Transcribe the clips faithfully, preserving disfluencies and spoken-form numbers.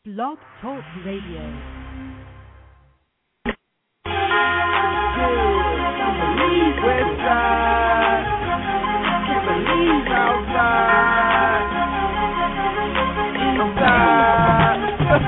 Blog Talk Radio. West side, can't believe outside, east side.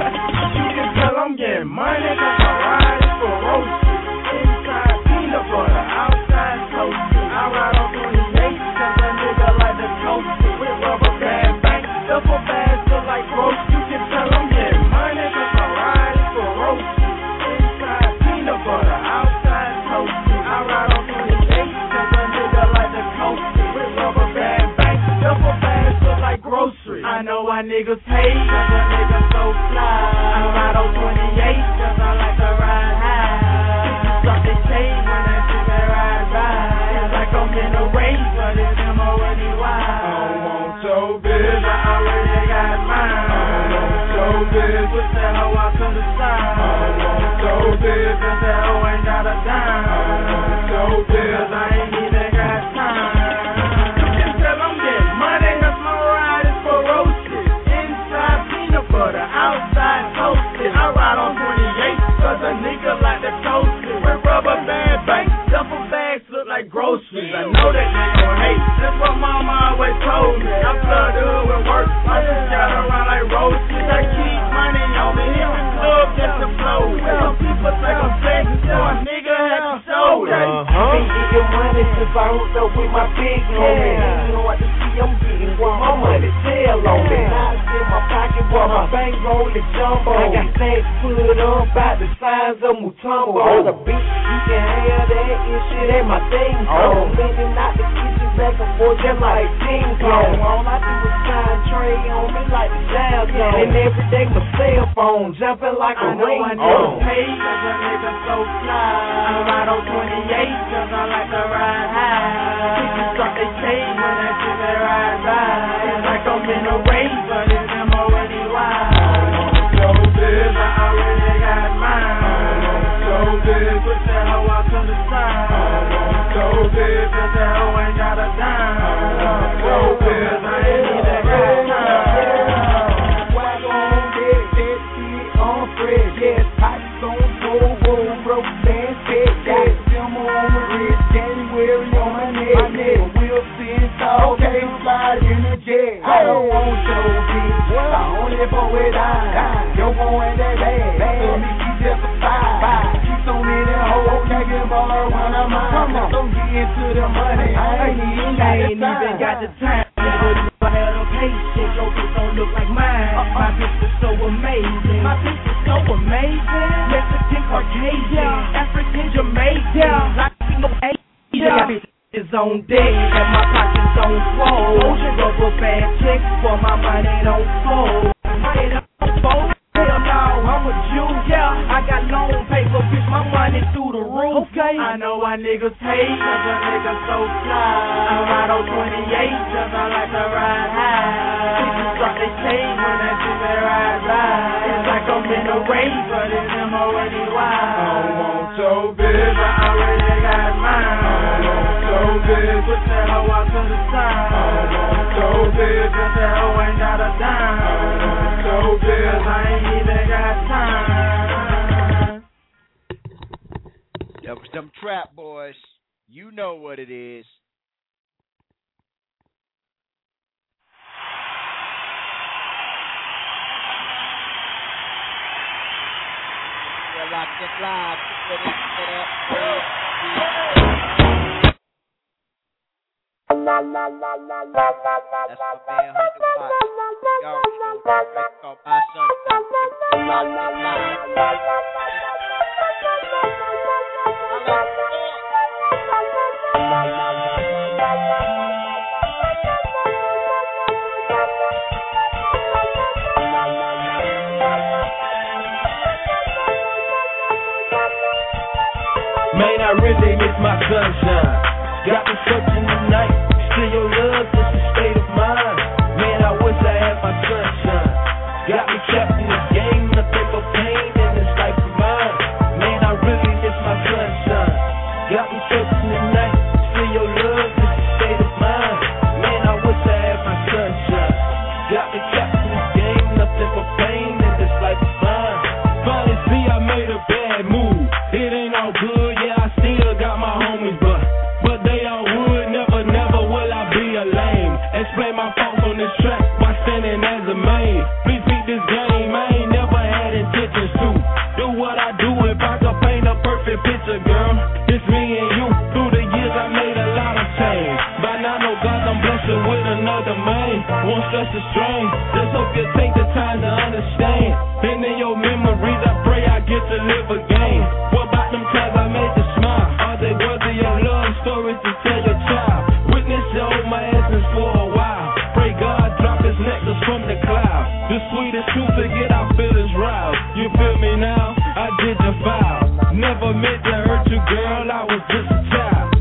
You can tell I'm getting money 'cause I'm riding for roasted. Inside peanut butter, outside toasted. I ride on twenty-eight 'cause a nigga like the toasted with rubber band bank. Double bags look like roast. You can tell I'm getting money 'cause I'm riding for roasted. Inside peanut butter, outside toasted. I ride on twenty-eight 'cause a nigga like the toasted with rubber band bank. Double bags look like groceries. I know why niggas hate 'cause a nigga so fly. I ride on twenty-eight 'cause I like to ride high. Bitches start they shade when that nigga ride by. It's like I'm in a race, but it's M O N E Y. I don't want your bitch, I already got mine. I don't want your bitch, put that hoe out to the side. I don't want your bitch, 'cause that hoe ain't got a dime. I don't want your bitch, 'cause I ain't even got time. You can tell I'm getting money 'cause my ride is for roasted. Inside peanut butter, outside toasted. I ride on twenty-eight 'cause a nigga like the toasted with rubber band bank. Duffel bags look like groceries. I know that they gon' hate. That's what mama always told me. I flood the hood with work. I just got around like roaches. I keep money on me. Hit the club just to blow. Some people think I'm sexy, so a nigga had to show it. Uh-huh. Been getting money since I hooked up with my big homie. You know what to see I'm getting what my money tell on me. Knives in my pocket, boy, my bankroll is jumbo. I got stacks put up by the size of Mutombo. On the beach, you can have that and shit ain't my thing. Oh, bending out the kitchen back and forth just like King Kong. All I do is sign tray on me like the Dow Zone. And every day my cell phone jumping like a ring. I know I pay 'cause a nigga so fly. I ride on twenty-eight 'cause I like to ride high. People start they shade when that shit they ride by. It's like I'm in a race, but it's M O N E Y. I don't want your bitch, I already got mine. I don't want your bitch, put that hoe out to the side. I don't want your bitch, 'cause that hoe ain't got a dime. I don't want your bitch, 'cause I ain't even got time. Swag on deck, that shit on Fred. Yes, pipes on full, roll, broke, stand, fit. Got them on the wrist, January on my neck. We'll see it all, okay, slide in the jet. I don't want your bitch, I only for it I. Yo, boy ain't that bad, so me keep just a five. Keep on in that hole, can't get more when I'm out. Come on, don't get into the money, I ain't even got the time. even got the time. I had a patient, your bitch don't look like mine. My bitch is so amazing. My bitch is so amazing. Mexican, Caucasian, African, Jamaican, Latino, Asian. My bitch is on deck and my pockets on swole. Ocean rubber band checks for my money don't fold. Money don't fold. Hell no, I'm a Jew, yeah. I got loan paper, bitch, my money through the roof. Okay. I know why niggas hate 'cause a nigga so fly. I ride on twenty-eight 'cause I like to ride high. People start they shade when that shit they ride by. It's like I'm in a race, but it's M O N E Y. I don't want your bitch, I already got mine. I don't want your bitch, put that hoe out to the side. I don't want your bitch, 'cause that hoe ain't got a dime. I don't want your bitch, I ain't even got time. That was them Trap Boys. You know what it is. We're locked in live. Get it, get up, get it. That's my man, one hundred Watt. Y'all already know what it's called. My son. We're locked in live. Man, I really miss my sunshine. Got me searching the night. Still your love, just a state of mind. Man, I wish I had my sunshine. Got me trapped in this game, nothing but pain in this life of mine. Man, I really miss my sunshine. Got me searching the night. Still your love, just a state of mind. Man, I wish I had my sunshine. Got me trapped in this game, nothing but pain in this life get our feelings roused. You feel me now? I did the foul. Never meant to hurt you, girl. I was just a child.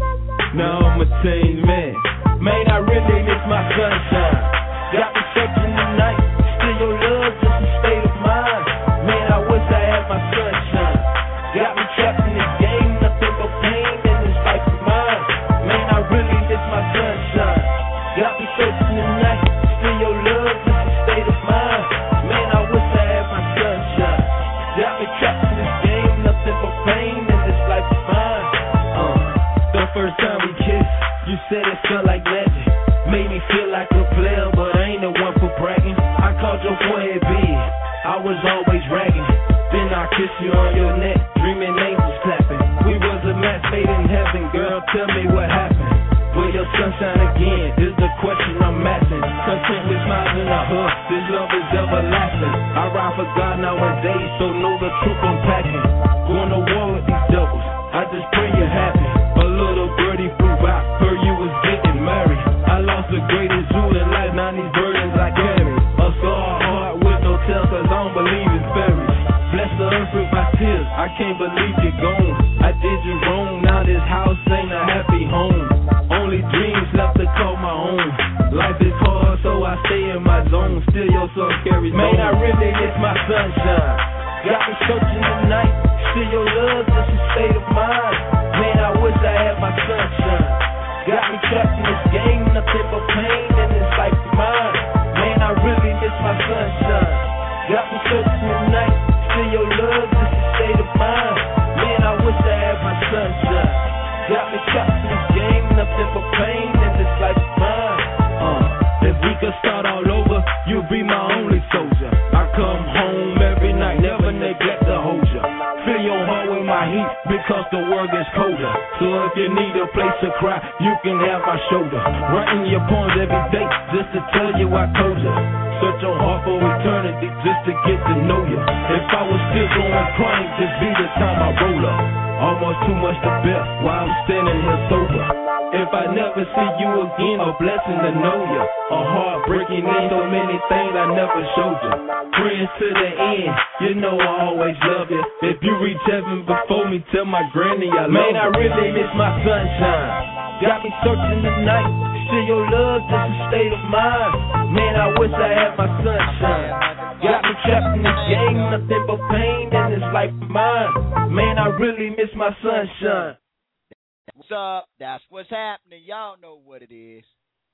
Now I'm a changed man. Man, I really miss my sunshine. Got me searching the night. Still your love, just a state of mind. Man, I wish I had my sunshine. Got me trapped in this game, nothing but pain in this life of mine. Man, I really miss my sunshine. Got me searching the night. Still your love, just a state of mind. Man, I wish I had my sunshine. Got me trapped in this game, nothing but pain in this life of mine. Uh, the first time we kissed, you said it felt like magic. Made me feel like a player, but I ain't the one for bragging. I called your forehead big, I was always ragging. Then I kissed you on your neck, dreaming angels clapping. We was a match made in heaven, girl, tell me what happened. Will your sunshine again, is the question I'm asking. Content with smiles in a hug, this love is everlasting. I ride for God nowadays, so know the truth I'm packing. Going to war with these devils, I just pray you're happy. A little birdie flew by, heard you was getting married. I lost the greatest jewel in life, now these burdens I carry. A scar heart with no tail, cause I don't believe in fairies. Bless the earth with my tears, I can't believe you're gone. I did you wrong, now this house ain't a happy home. Only dreams left to call my own. Life is hard, so I stay in my zone. Still your son carries on. Man, I really miss my sunshine. Got me searching the night. Still your love, just a state of mind. Man, I wish I had my sunshine. Got me trapped in this game, nothing but pain in this life of mine. Man, I really miss my sunshine. Got me searching the night. Still your love, just a state of mind. Man, I wish I had my sunshine. Got me trapped in this game, nothing but pain in this life of mine. Uh, if we could start all over, you'd be my only soldier. I come home every night, never neglect to hold you. Fill your heart with my heat, because the world gets colder. So if you need a place to cry, you can have my shoulder. Writing your poems every day, just to tell you I told you. Search your heart for eternity, just to get to know you. If I was still going crying, just be the time I roll up. Almost too much to bear while I'm standing here sober. If I never see you again, a blessing to know you. A heart breaking in, so many things I never showed you. Friends to the end, you know I always love you. If you reach heaven before me, tell my granny I love you. Man, I really miss my sunshine. Got me searching the night. Still your love, just a state of mind. Man, I wish I had my sunshine. Got me trapped in this game, nothing but pain in this life of mine. Man, I really miss my sunshine. What's up? That's what's happening. Y'all know what it is.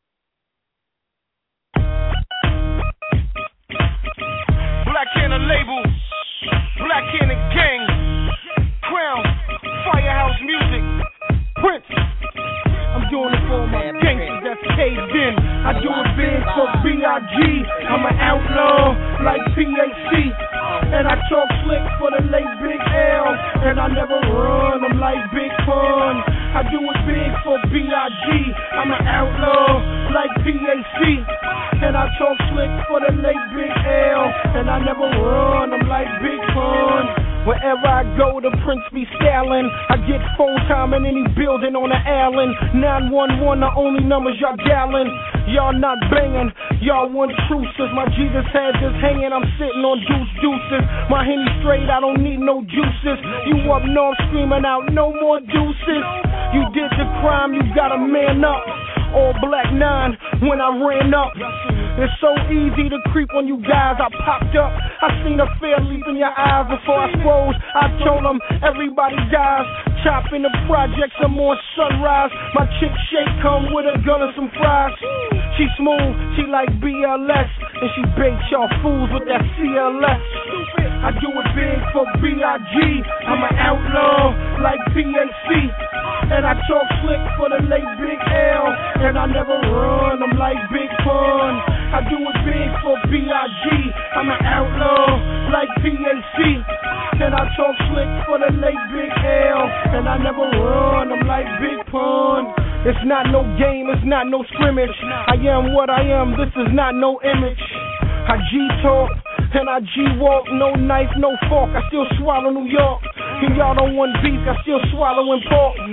Black Cannon label, Black Cannon gang, Crown, Firehouse Music, Prince. I'm doing it for my gangsters that's caved in. I do it big for B I G. I'm an outlaw like P A C. And I talk slick for the late Big L. And I never run, I'm like Big Pun. I do it big for B I G. I'm an outlaw like P A C. And I talk slick for the late Big L. And I never run, I'm like Big Pun. Wherever I go, the Prince be styling. I get phone time in any building on the island. nine one one, the only numbers y'all dialing. Y'all not banging, y'all want truces. My Jesus head just hanging, I'm sitting on deuce deuces. My Henny straight, I don't need no juices. You up north screaming out, no more deuces. You did the crime, you gotta man up. All black nine when I ran up. It's so easy to creep on you guys. I popped up, I seen a fear leap in your eyes before I froze. I told them everybody dies. Chop in the projects, I'm on sunrise. My chick shake come with a gun and some fries. She smooth, she like B L S, and she bakes y'all fools with that C L S. I do it big for B I G. I'm an outlaw like P A C. And I talk slick for the late Big L. And I never run, I'm like Big Pun. I do it big for B I G. I'm an outlaw like P A C. And I talk slick for the late Big L. And I never run, I'm like Big Pun. It's not no game, it's not no scrimmage. I am what I am, this is not no image. I G-talk and I G-walk, no knife, no fork. I still swallow New York. And y'all don't want beef, I still swallowing pork.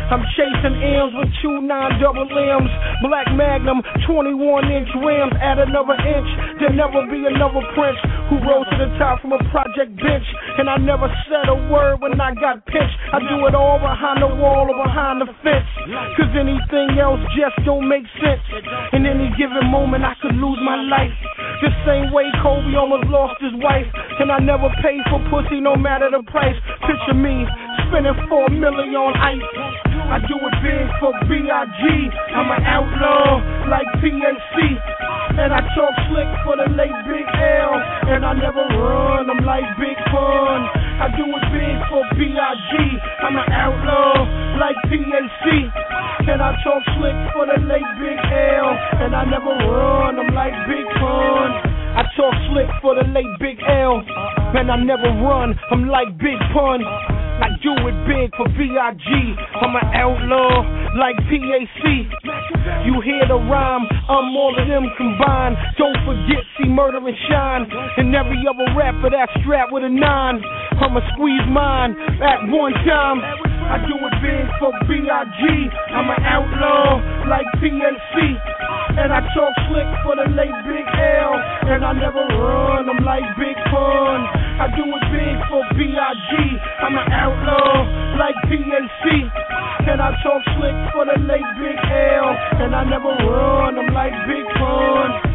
I'm chasing M's with two nine double M's. Black Magnum, twenty-one inch rims. Add another inch, there'll never be another Prince who rose to the top from a project bench. And I never said a word when I got pinched. I do it all behind the wall or behind the fence. Cause anything else just don't make sense. In any given moment I could lose my life. The same way Kobe almost lost his wife. And I never paid for pussy no matter the price. Picture me spending four million on ice. I do it big for B I G. I'm an outlaw like P A C. And I talk slick for the late Big L. And I never run, I'm like Big Pun. I do it big for B I G. I'm an outlaw like P A C. And I talk slick for the late Big L. And I never run, I'm like Big Pun. I talk slick for the late Big L. And I never run, I'm like Big Pun. I do it big for B I G. I'm an outlaw like P A C. You hear the rhyme, I'm all of them combined. Don't forget, see Murder and Shine. And every other rapper that's strapped with a nine. I'ma squeeze mine at one time. I do it big for B I G. I'm an outlaw like P A C. And I talk slick for the late Big L. And I never run, I'm like Big Pun. I do it big for B I G. I'm an outlaw like P A C. And I talk slick for the late Big L. And I never run, I'm like Big Pun.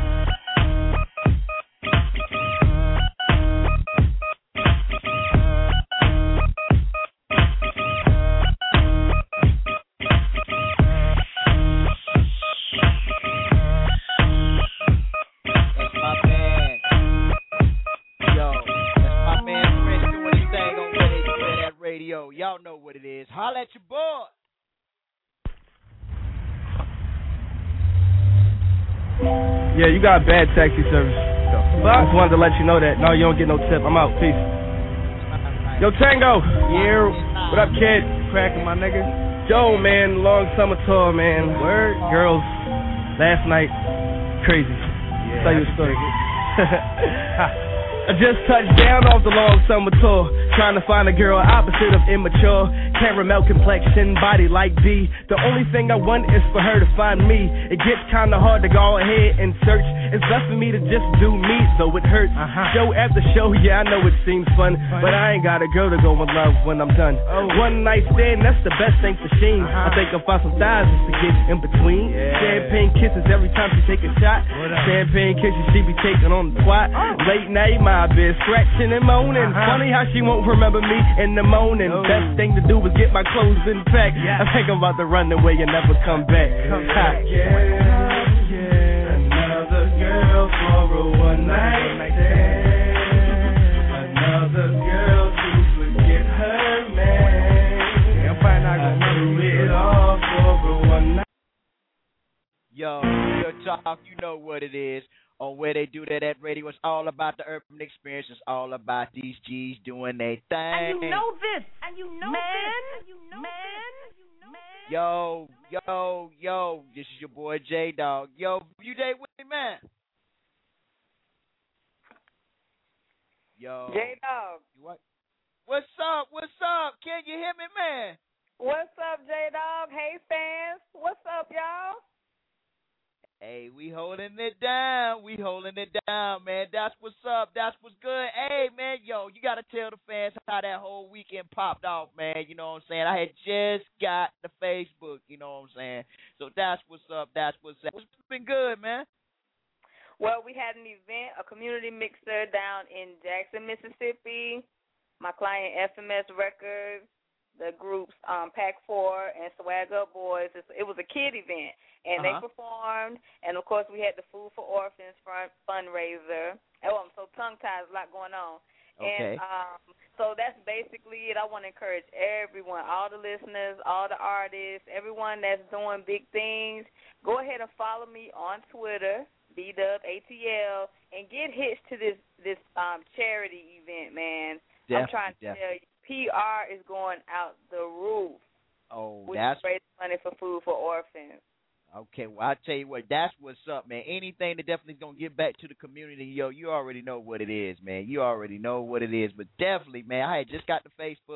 Y'all know what it is. Holla at your boy. Yeah, you got bad taxi service. I just wanted to let you know that. No, you don't get no tip. I'm out. Peace. Yo, Tango. Yeah. What up, kid? Cracking, my nigga. Yo, man. Long summer tour, man. Word. Girls. Last night. Crazy. Yeah. Tell you a story. I just touched down off the long summer tour, trying to find a girl opposite of immature. Caramel complexion, body like B. The only thing I want is for her to find me. It gets kinda hard to go ahead and search. It's best for me to just do me, though it hurts. Uh-huh. Show after show, yeah, I know it seems fun, fun, but I ain't got a girl to go in love when I'm done. Oh. One night stand, that's the best thing for Sheen. Uh-huh. I think I'll find some thighs just to get in between. Yeah. Champagne kisses every time she take a shot. Champagne kisses she be taking on the twat. Oh. Late night, my bitch scratching and moaning. Uh-huh. Funny how she won't remember me in the morning. Oh. Best thing to do is get my clothes in pack. Yeah. I think I'm about to run away and never come back. Come back. Yeah, yeah. Another girl for a one night stand. Another girl to forget her man. I'm probably not gonna do it all for a one night. Yo, real talk, you know what it is. On where they do that at radio, it's all about the urban experience. It's all about these G's doing their thing. And you know this, and you know man, this, and you know man, this. Yo, yo, yo, this is your boy J Dog. Yo, you J with me, man. Yo, J Dog. What? What's up? What's up? Can you hear me, man? What's up, J Dog? Hey, fans. What's up, y'all? Hey, we holding it down. We holding it down, man. That's what's up. That's what's good. Hey, man, yo, you got to tell the fans how that whole weekend popped off, man. You know what I'm saying? I had just got the Facebook, you know what I'm saying? So that's what's up. That's what's up. It's been good, man. Well, we had an event, a community mixer down in Jackson, Mississippi. My client, F M S Records, the groups um, Pac four and Swag Up Boys. It's, it was a kid event. And uh-huh. they performed, and, of course, we had the Food for Orphans fund, fundraiser. Oh, I'm so tongue-tied. There's a lot going on. Okay. And um, so that's basically it. I want to encourage everyone, all the listeners, all the artists, everyone that's doing big things, go ahead and follow me on Twitter, B Dub A T L, and get hitched to this, this um, charity event, man. Definitely, I'm trying to definitely. tell you, P R is going out the roof. Oh, which that's... raise money for Food for Orphans. Okay, well, I'll tell you what, that's what's up, man. Anything that definitely is going to give back to the community, yo, you already know what it is, man. You already know what it is. But definitely, man, I had just got the Facebook,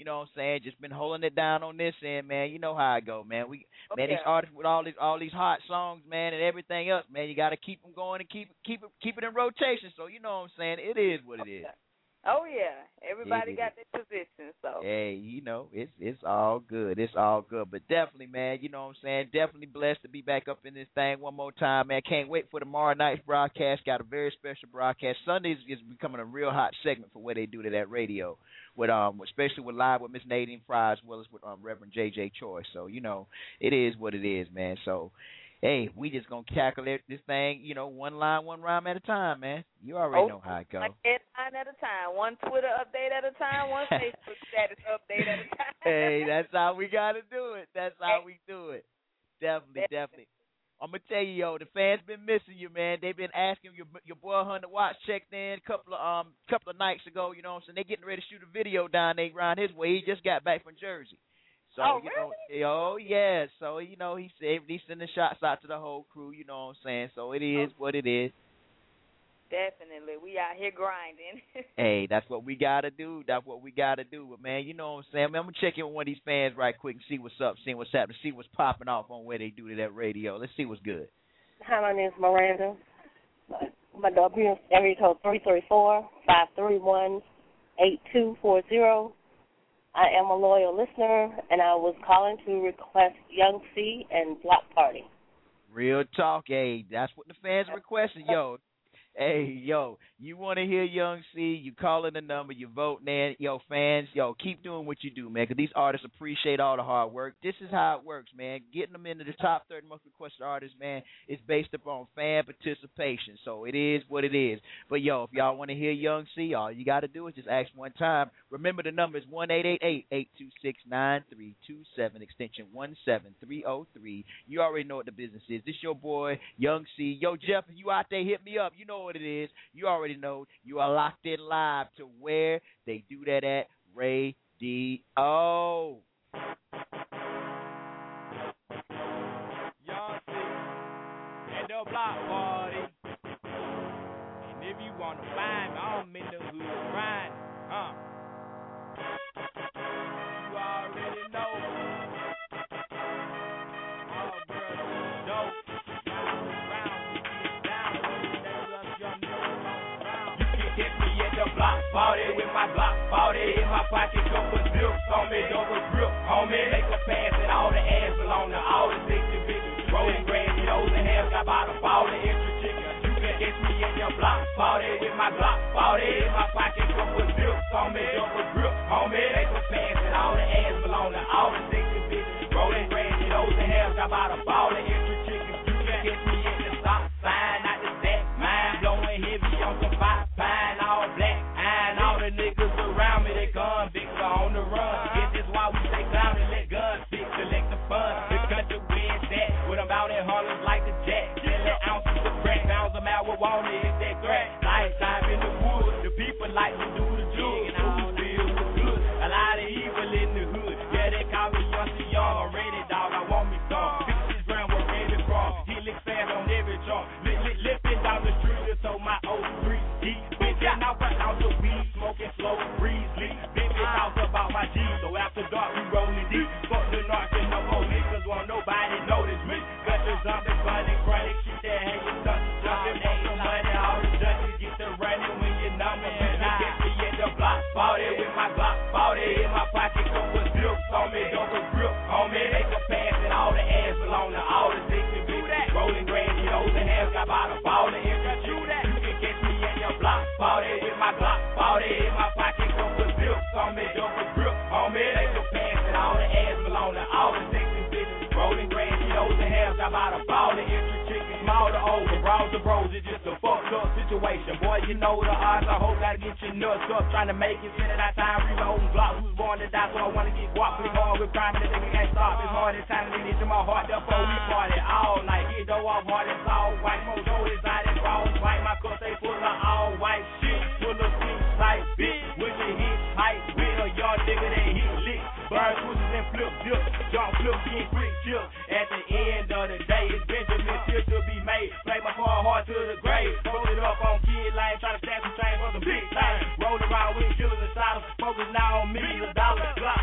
You know what I'm saying? Just been holding it down on this end, man. You know how I go, man. We Oh, man, yeah. these artists with all these all these hot songs, man, and everything else, man. You got to keep them going and keep keep it keep it in rotation. So you know what I'm saying? It is what it is. Oh yeah, everybody It got their position. So Hey, you know, it's it's all good. It's all good. But definitely, man, you know what I'm saying? Definitely blessed to be back up in this thing one more time, man. Can't wait for tomorrow night's broadcast. Got a very special broadcast. Sundays is becoming a real hot segment for what they do to that radio. With um especially with live with Miss Nadine Fry as well as with um Reverend J J Choice. So, you know, it is what it is, man. So hey, we just gonna tackle it, this thing, you know, one line, one rhyme at a time, man. You already oh, know how it goes. One headline at a time, one Twitter update at a time, one Facebook status update at a time. Hey, that's how we gotta do it. That's how we do it. Definitely, definitely. I'm gonna tell you, yo, the fans been missing you, man. They've been asking your your boy Hunter Watts checked in a couple of um couple of nights ago. You know what I'm saying? They getting ready to shoot a video down there around his way. He just got back from Jersey. So, oh, you really? know, oh, yeah. So, you know, he said he's sending shots out to the whole crew, you know what I'm saying? So, it is what it is. Definitely. We out here grinding. Hey, that's what we got to do. That's what we got to do. But, man, you know what I'm saying? Man, I'm going to check in with one of these fans right quick and see what's up, see what's happening, see what's popping off on where they do to that radio. Let's see what's good. Hi, my name is Miranda. My W is area code three three four, five three one, eight two four zero. I am a loyal listener, and I was calling to request Young C and Block Party. Real talk, hey, that's what the fans are requesting, yo. Hey, yo, you want to hear Young C, you calling the number, you voting in. Yo, fans, yo, keep doing what you do, man, because these artists appreciate all the hard work. This is how it works, man. Getting them into the top thirty most requested artists, man, is based upon fan participation. So it is what it is. But, yo, if y'all want to hear Young C, all you got to do is just ask one time. Remember, the number is one eight eight eight, eight two six, nine three two seven, extension one seven three oh three. You already know what the business is. This your boy, Young C. Yo, Jeff, if you out there, hit me up. You know what it is. You already know. You are locked in live to where they do that at Radio. Young C and the Block Party. And if you want to find me, I'm in the hood riding, huh? You already know. All girls dope. Block party with my block party in my pocket, couple zips on me, double grip on me. Make a pass and all the ass belong to all the sexy bitches. Rolling granny nose and hair, got about a ball of extra chicken. You can catch me at your block party with my block party in my pocket, couple zips on me, double grip on me. Make a pass and all the ass belong to all the sexy bitches. Rolling granny nose and hair, got about a ball of extra chicken. You can catch me at the stop sign, not the stack mine, blowing heavy on some five pine, all black. The niggas around me, they convicts are on the run. Guess that's why we stay clown and let guns speak, collect the fun. The country wins that, when I'm out in Harlem like the Jack. Selling ounces of crack, pounds of marijuana, is that crack. Lifetime in the woods, the people like to do the jug. And all feel was good, a lot of evil in the hood. Yeah, they call me Young C Young, I'm ready, dog, I want me some. Bitches round where ready from, he lick fast on every trunk. Lip, lip, lipping down the street, so my old three deep. Bitch, out for ounce of weed. Smoking slow, breeze, leak. Big bitch talk about my G. So after dark, we rolling deep. Fuck the narc and no police, cause won't nobody notice me. Got the zombies running chronic shit that hang your touch. Jumping for some money, all the junkies get to running when you number. You catch me at the block party with my block party in my pocket. Couple zips on me, double grip on me. Make a pass and all the ass belong to all the sexy bitches. Rolling granny nose and hair, got about a ball of extra chicken. You can catch me at your block party with my block party in my pocket, couple zips on me, double grip on me. They can pass and all the ass belong to all the sexy bitches. Rolling granny nose and hair, got about a ball of extra chicken. Small to over, bros to bros, it's just a fucked up situation. Boy, you know the odds, I hope gotta get your nuts up. Trying to make it, spending that time reloading blocks. Who's born to die, so I wanna get guap. Pretty hard with crime, and the nigga can't stop. It's hard, it's time to lead into my heart, therefore we party all night. Get dough off hard, it's all white. Mojo is out and cross white. My cup they full of all white shit. Full of sweet like bitch. With the hit hype, with a young nigga that hit lick. Burn switches and flip dip. Jump flip, get quick chip. At the end of the day, it's Benjamin still to be made. Play my far hard to the grave. Roll it up on kid lane, try to stash some change for some big time. Roll around with killers and shotters. Focus now on millions of dollars. Glock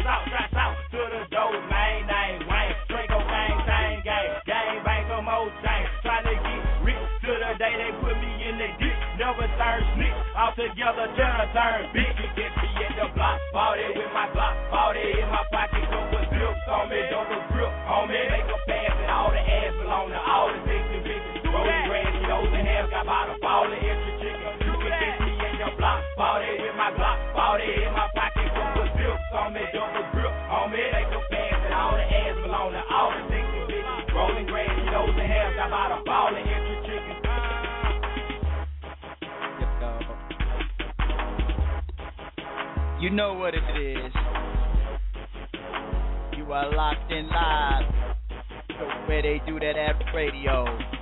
together, turn, turn, bitch. You get me at the block party with my Glock forty in my pocket, double zips on me, double grip on me. Make a pass and all the ass belong to all the sexy bitches. Rolling grass, those and half got about a ball of extra chicken. You can get me at the block party with my Glock forty in my pocket, double zips on me, double grip on me. Make a pass and all the ass belong to all the sexy bitches. Rolling grass, those and half got about a ball of extra chicken. You know what it is. You are locked in live. So where they do that at radio.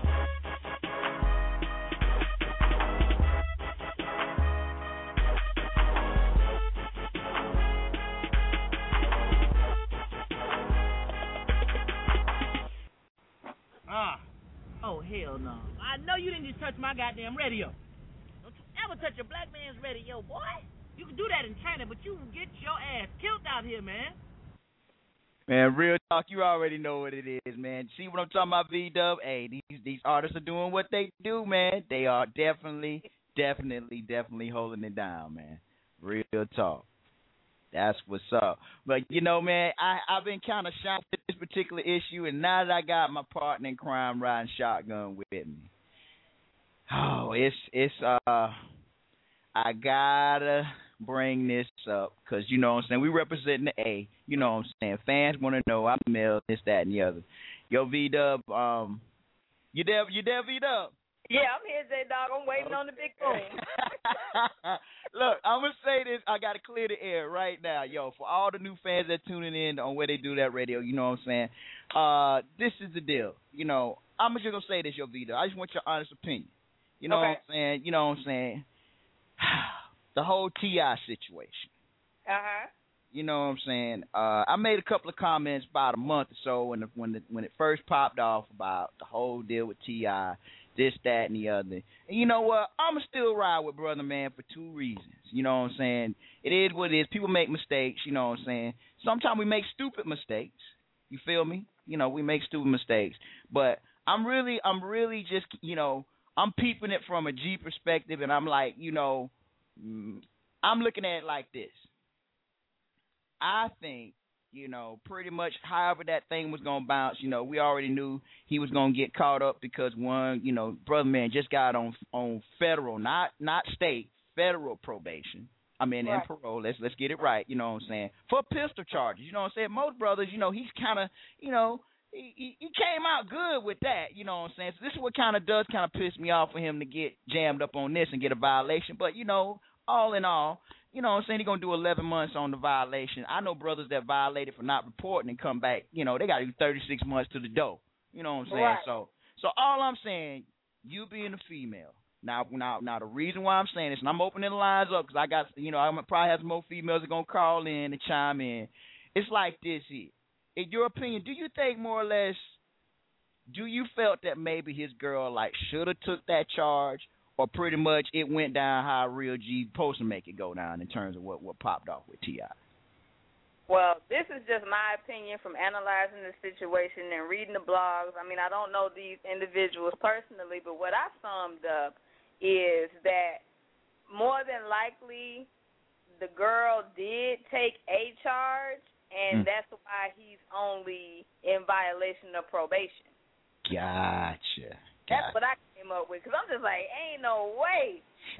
Ah. Oh, hell no. I know you didn't just touch my goddamn radio. Don't you ever touch a black man's radio, boy. You can do that in China, but you can get your ass killed out here, man. Man, real talk, you already know what it is, man. See what I'm talking about, V-Dub? Hey, these these artists are doing what they do, man. They are definitely, definitely, definitely holding it down, man. Real talk. That's what's up. But, you know, man, I, I've been kind of shocked at this particular issue, and now that I got my partner in crime riding shotgun with me, oh, it's, it's, uh, I gotta bring this up because, you know what I'm saying, we representing the A. You know what I'm saying. Fans want to know I'm male, this, that, and the other. Yo, V-Dub, um, you there, you there, V-Dub? Yeah, I'm here, J-Dog. I'm waiting on the big boom. Look, I'm going to say this. I got to clear the air right now. Yo, for all the new fans that tuning in on where they do that radio, you know what I'm saying, uh, this is the deal. You know, I'm just going to say this, yo, V-Dub. I just want your honest opinion. You know okay. what I'm saying? You know what I'm saying? The whole T I situation. Uh-huh. You know what I'm saying? Uh, I made a couple of comments about a month or so when the, when the, when it first popped off about the whole deal with T I, this, that, and the other. And you know what? I'm going to still ride with Brother Man for two reasons. You know what I'm saying? It is what it is. People make mistakes, you know what I'm saying? Sometimes we make stupid mistakes. You feel me? You know, we make stupid mistakes. But I'm really, I'm really just, you know, I'm peeping it from a G perspective, and I'm like, you know, I'm looking at it like this. I think, you know, pretty much however that thing was going to bounce, you know, we already knew he was going to get caught up because, one, you know, Brother Man just got on on federal, not not state, federal probation. I mean, right. and parole. Let's, let's get it right, you know what I'm saying, for pistol charges. You know what I'm saying? Most brothers, you know, he's kind of, you know, He, he came out good with that, you know what I'm saying? So this is what kind of does kind of piss me off for him to get jammed up on this and get a violation. But, you know, all in all, you know what I'm saying, he's going to do eleven months on the violation. I know brothers that violated for not reporting and come back, you know, they got to do thirty-six months to the door. You know what I'm saying? Right. So so all I'm saying, you being a female, now, now, now the reason why I'm saying this, and I'm opening the lines up because I got, you know, I'm going to probably have some more females that are going to call in and chime in. It's like this here. In your opinion, do you think more or less, do you felt that maybe his girl like should have took that charge, or pretty much it went down how a real G supposed to make it go down in terms of what, what popped off with T I? Well, this is just my opinion from analyzing the situation and reading the blogs. I mean, I don't know these individuals personally, but what I summed up is that more than likely the girl did take a charge, and mm. that's why he's only in violation of probation. Gotcha. That's what I came up with, because I'm just like, ain't no way.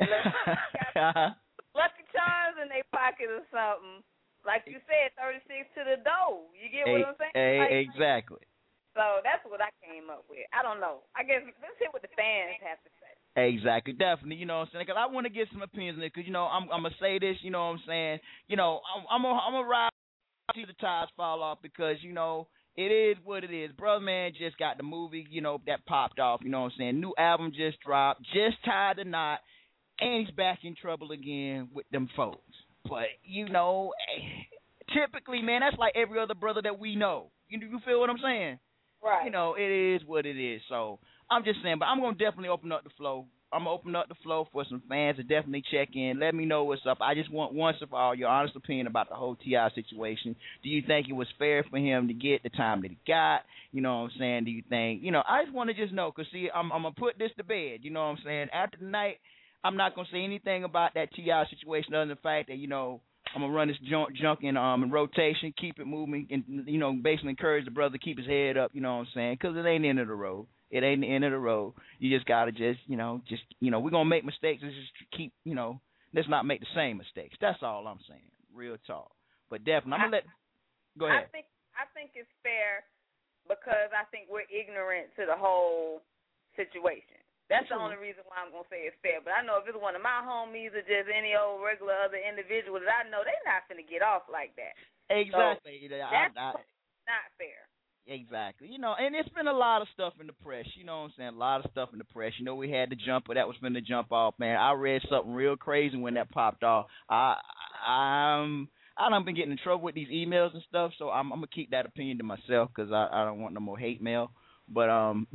Lucky Charms in their pocket or something. Like you said, thirty-six to the door. You get what a, I'm saying? A, like, exactly. So that's what I came up with. I don't know. I guess let's hear what the fans have to say. Exactly, definitely. You know what I'm saying? Because I want to get some opinions on it. Because, you know, I'm, I'm going to say this, you know what I'm saying? You know, I'm, I'm going I'm to ride till the tires fall off because, you know, it is what it is. Brother Man just got the movie, you know, that popped off, you know what I'm saying? New album just dropped, just tied the knot, and he's back in trouble again with them folks. But, you know, typically, man, that's like every other brother that we know. You, you feel what I'm saying? Right. You know, it is what it is. So I'm just saying, but I'm going to definitely open up the flow. I'm going to open up the flow for some fans to definitely check in. Let me know what's up. I just want once and for all your honest opinion about the whole T I situation. Do you think it was fair for him to get the time that he got? You know what I'm saying? Do you think, you know, I just want to just know because, see, I'm, I'm going to put this to bed. You know what I'm saying? After the night, I'm not gonna say anything about that T I situation other than the fact that you know I'm gonna run this junk, junk in um in rotation, keep it moving, and you know basically encourage the brother to keep his head up. You know what I'm saying? Because it ain't the end of the road. It ain't the end of the road. You just gotta just you know just you know we're gonna make mistakes. Let's just keep you know let's not make the same mistakes. That's all I'm saying. Real talk. But definitely, I'm gonna let. Go ahead. I think I think it's fair because I think we're ignorant to the whole situation. That's the only reason why I'm going to say it's fair. But I know if it's one of my homies or just any old regular other individual that I know, they're not going to get off like that. Exactly. So I, that's I, not fair. Exactly. You know, and it's been a lot of stuff in the press. You know what I'm saying? A lot of stuff in the press. You know, we had the jumper that was going to jump off, man. I read something real crazy when that popped off. I, I'm... I done been getting in trouble with these emails and stuff, so I'm, I'm going to keep that opinion to myself because I, I don't want no more hate mail. But um,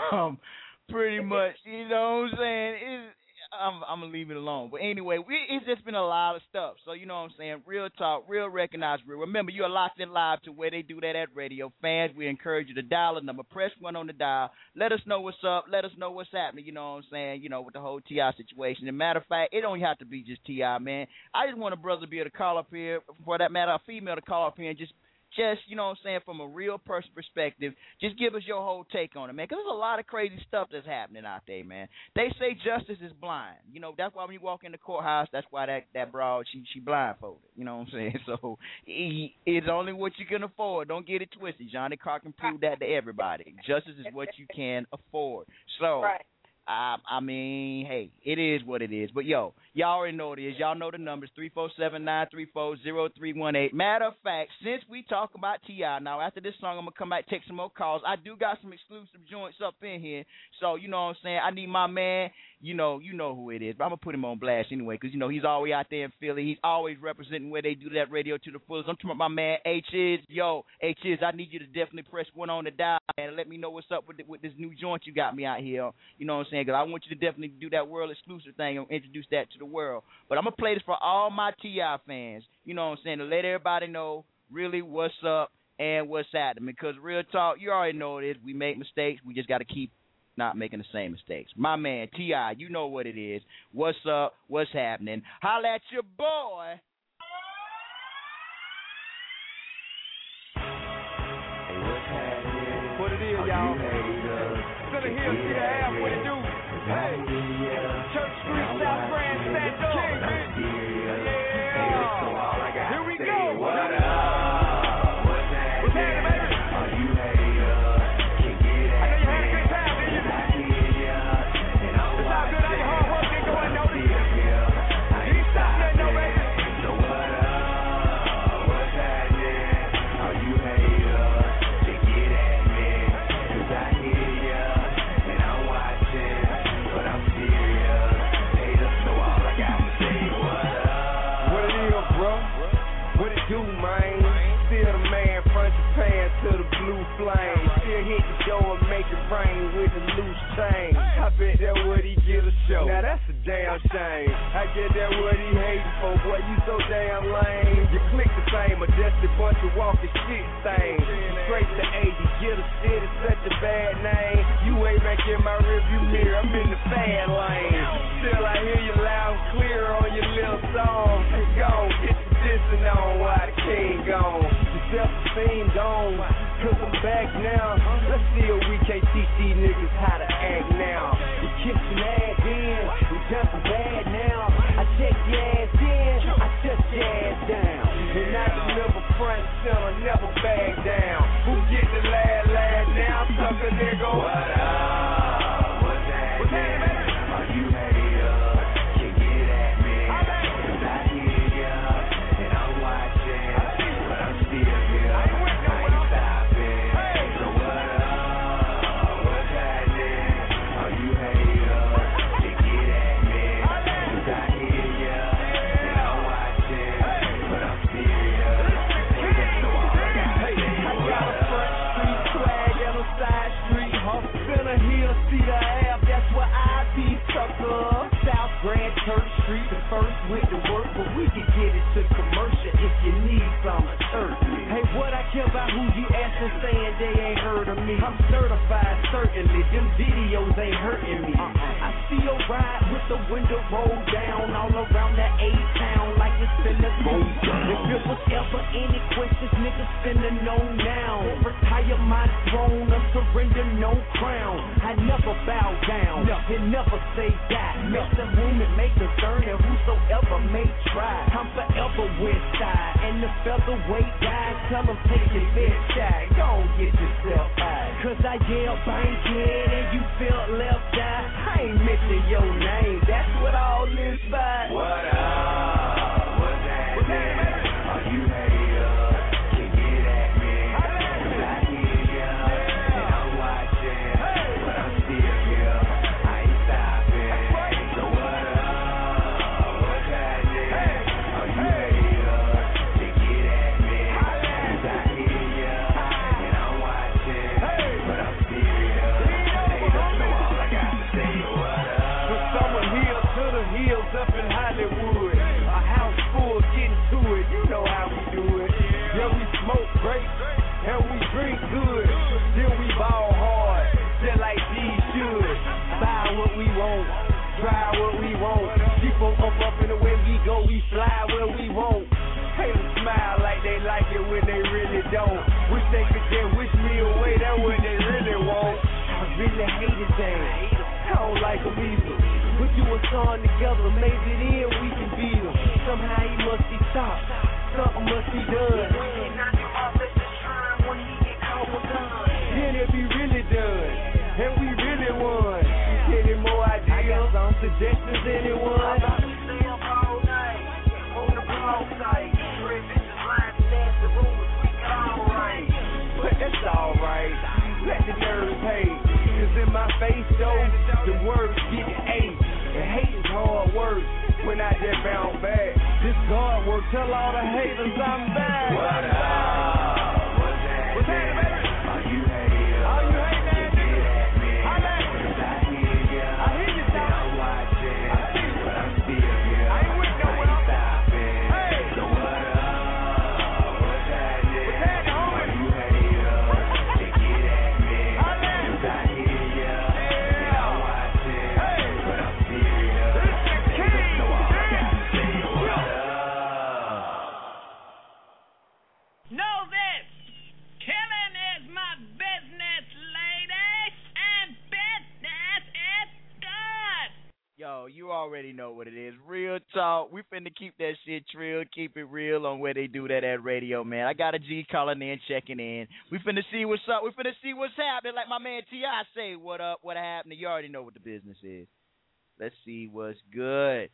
pretty much, you know what I'm saying? It's, I'm, I'm going to leave it alone. But anyway, we, it's just been a lot of stuff. So, you know what I'm saying? Real talk, real recognized, real. Remember, you're locked in live to where they do that at radio. Fans, we encourage you to dial the number. Press one on the dial. Let us know what's up. Let us know what's happening, you know what I'm saying, you know, with the whole T I situation. As a matter of fact, it don't have to be just T I, man. I just want a brother to be able to call up here, for that matter, a female to call up here and just Just, you know what I'm saying, from a real person perspective, just give us your whole take on it, man, because there's a lot of crazy stuff that's happening out there, man. They say justice is blind. You know, that's why when you walk in the courthouse, that's why that, that broad, she she blindfolded. You know what I'm saying? So he, it's only what you can afford. Don't get it twisted. Johnny Carr can prove that to everybody. Justice is what you can afford. So, right. I, I mean, hey, it is what it is. But, yo, y'all already know what it is. Y'all know the numbers, three four seven, nine three four, zero three one eight. Matter of fact, since we talk about T I, now after this song, I'm going to come back, take some more calls. I do got some exclusive joints up in here. So, you know what I'm saying, I need my man. You know, you know who it is. But I'm going to put him on blast anyway because, you know, he's always out there in Philly. He's always representing where they do that radio to the fullest. I'm talking about my man, H-Iz. Yo, H-Iz, I need you to definitely press one on the dial and let me know what's up with, the, with this new joint you got me out here. You know what I'm saying? Because I want you to definitely do that world exclusive thing and introduce that to the world. But I'm going to play this for all my T I fans. You know what I'm saying? To let everybody know really what's up and what's happening. Because real talk, you already know it is. We make mistakes. We just got to keep not making the same mistakes. My man, T I, you know what it is. What's up? What's happening? Holla at your boy. Hey, what's happening? What it is, y'all? To the hill, see the half, what it do? Hey, Church Street, South Grand, stand up. Yeah, here we go. What up? What's happening, baby? Are you haters? I know you had a good time, didn't you? It's all good, all your hard work ain't going nowhere. You ain't stop nothing, no, baby. So what up? What's happening? Are you haters? To get at me, 'cause I hear ya, and I'm watching, but I'm serious. Haters, so all I got to say, what up? What it is, bro? What it do, man? Still the man, front Japan to the blue flame. Still hit the door and make it rain with the loose chain. I bet that what he get a show. Now that's a damn shame. I get that what he hating for, boy, you so damn lame. You click the same, a dusty bunch of walking shit things. You straight to eighty, get a shit, it's such a bad name. You way back in my rearview mirror, I'm in the fan lane. Still I hear you loud and clear on your little song. Go, get the dissing on while the king gone. The self-esteem gone, cause I'm back now. Let's see if we can't teach these niggas how to act now. You kick some ass in, we jump some bad now. I check your ass in, I shut your ass down. And I deliver front and center, never back down. Who get the lad, lad now? Sucker nigga, what up? What's happening? Are you haters? Can get at me? 'Cause I We can get it to commercial if you need some certainly. Hey, what I care about who you asking, saying they ain't heard of me. I'm certified, certainly. Them videos ain't hurting me. Uh-uh. I still ride with the window rolled down all around that A-town like it's finna go down. If there was ever any questions, niggas finna know now. Retire my throne or surrender no crown. I never bow down and never say die. Make the room and make the turn and whosoever may try. I'm forever west side and the featherweight guys tell them take your best shot. Go get yourself high. Cause I yell bankhead and you felt left eye. I ain't mention your name. That's what all this by. What up? What's happening? Are you haters? Can get at me? Cause I hear ya and I'm watching, but I'm still here. I ain't stopping. So what up? What's happening? Are you haters? Can get at me? Cause I hear ya and I'm watching, but I'm still here. Haters know all I got to say. What up? From summer hill to the hills up in Hollywood. A house full, getting to it. You know how we do it. Yeah, we smoke great and we drink good. Then we ball hard, just like these should. Buy what we want, try what we want. Keep on up, up in the way we go. We fly where we want. Haters smile like they like it when they really don't. Wish they could just wish me away. That's what they really want. I really hate it, damn. I don't like them either. Put you a song together, maybe then we can beat them. Somehow he must be stopped, something must be done. Then if he really done, and we really won. Any more ideas on suggestions, anyone? But that's alright, let the nerves hate. Cause in my face though, the words get A. And hate is hard work when I just bounce back. This God work, tell all the haters I'm back. What up? What's happening? What's happening, baby? Are you haters? Are you hating? Can get at me? I'm at you. Cause I hear ya. I hear you, and I'm watching, I see you. but I'm still here. I ain't with no I one. ain't stopping. Hey. So what up? What's happening? What's happening, homie? Are you haters? Can get at me? I'm at you. Cause I hear ya. And I'm watching, Hey. but I'm still here. This is the king. So all I got to say, what up? Know this. Killing is my business, ladies, and business is good. Yo, you already know what it is. Real talk. We finna keep that shit real, keep it real on where they do that at radio, man. I got a G calling in, checking in. We finna see what's up. We finna see what's happening. Like my man T I say, what up, what happening? You already know what the business is. Let's see what's good.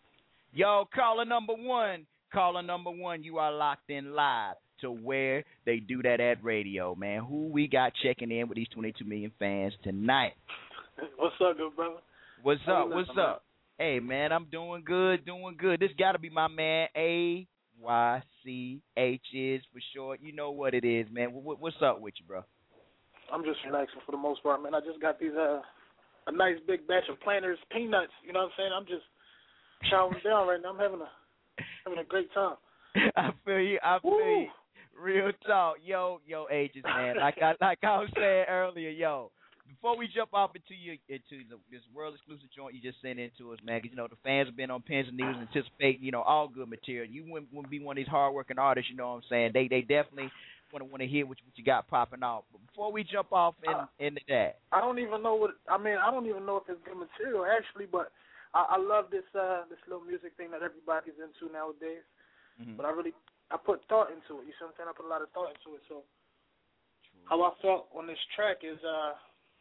Yo, caller number one. Caller number one, you are locked in live to where they do that at radio, man. Who we got checking in with these twenty-two million fans tonight? What's up, good brother? What's How up? you What's looking, up? Hey, man, I'm doing good, doing good. This got to be my man, A Y C H is for short. You know what it is, man. What, what's up with you, bro? I'm just relaxing for the most part, man. I just got these uh a nice big batch of Planters peanuts. You know what I'm saying? I'm just chowing down right now. I'm having a having a great time. I feel you. I feel Woo. you. Real talk, yo, yo, ages, man. Like I, like I was saying earlier, yo. Before we jump off into you into the, this world exclusive joint you just sent into us, man, because you know the fans have been on Pens and News anticipating, you know, all good material. You wouldn't, wouldn't be one of these hardworking artists, you know what I'm saying? They they definitely want to want to hear what you, what you got popping off. But before we jump off in, uh, into that, I don't even know what I mean. I don't even know if it's good material actually, but I, I love this uh this little music thing that everybody's into nowadays. mm-hmm. But I really I put thought into it. You see what I'm saying? I put a lot of thought into it. So True. How I felt on this track is uh.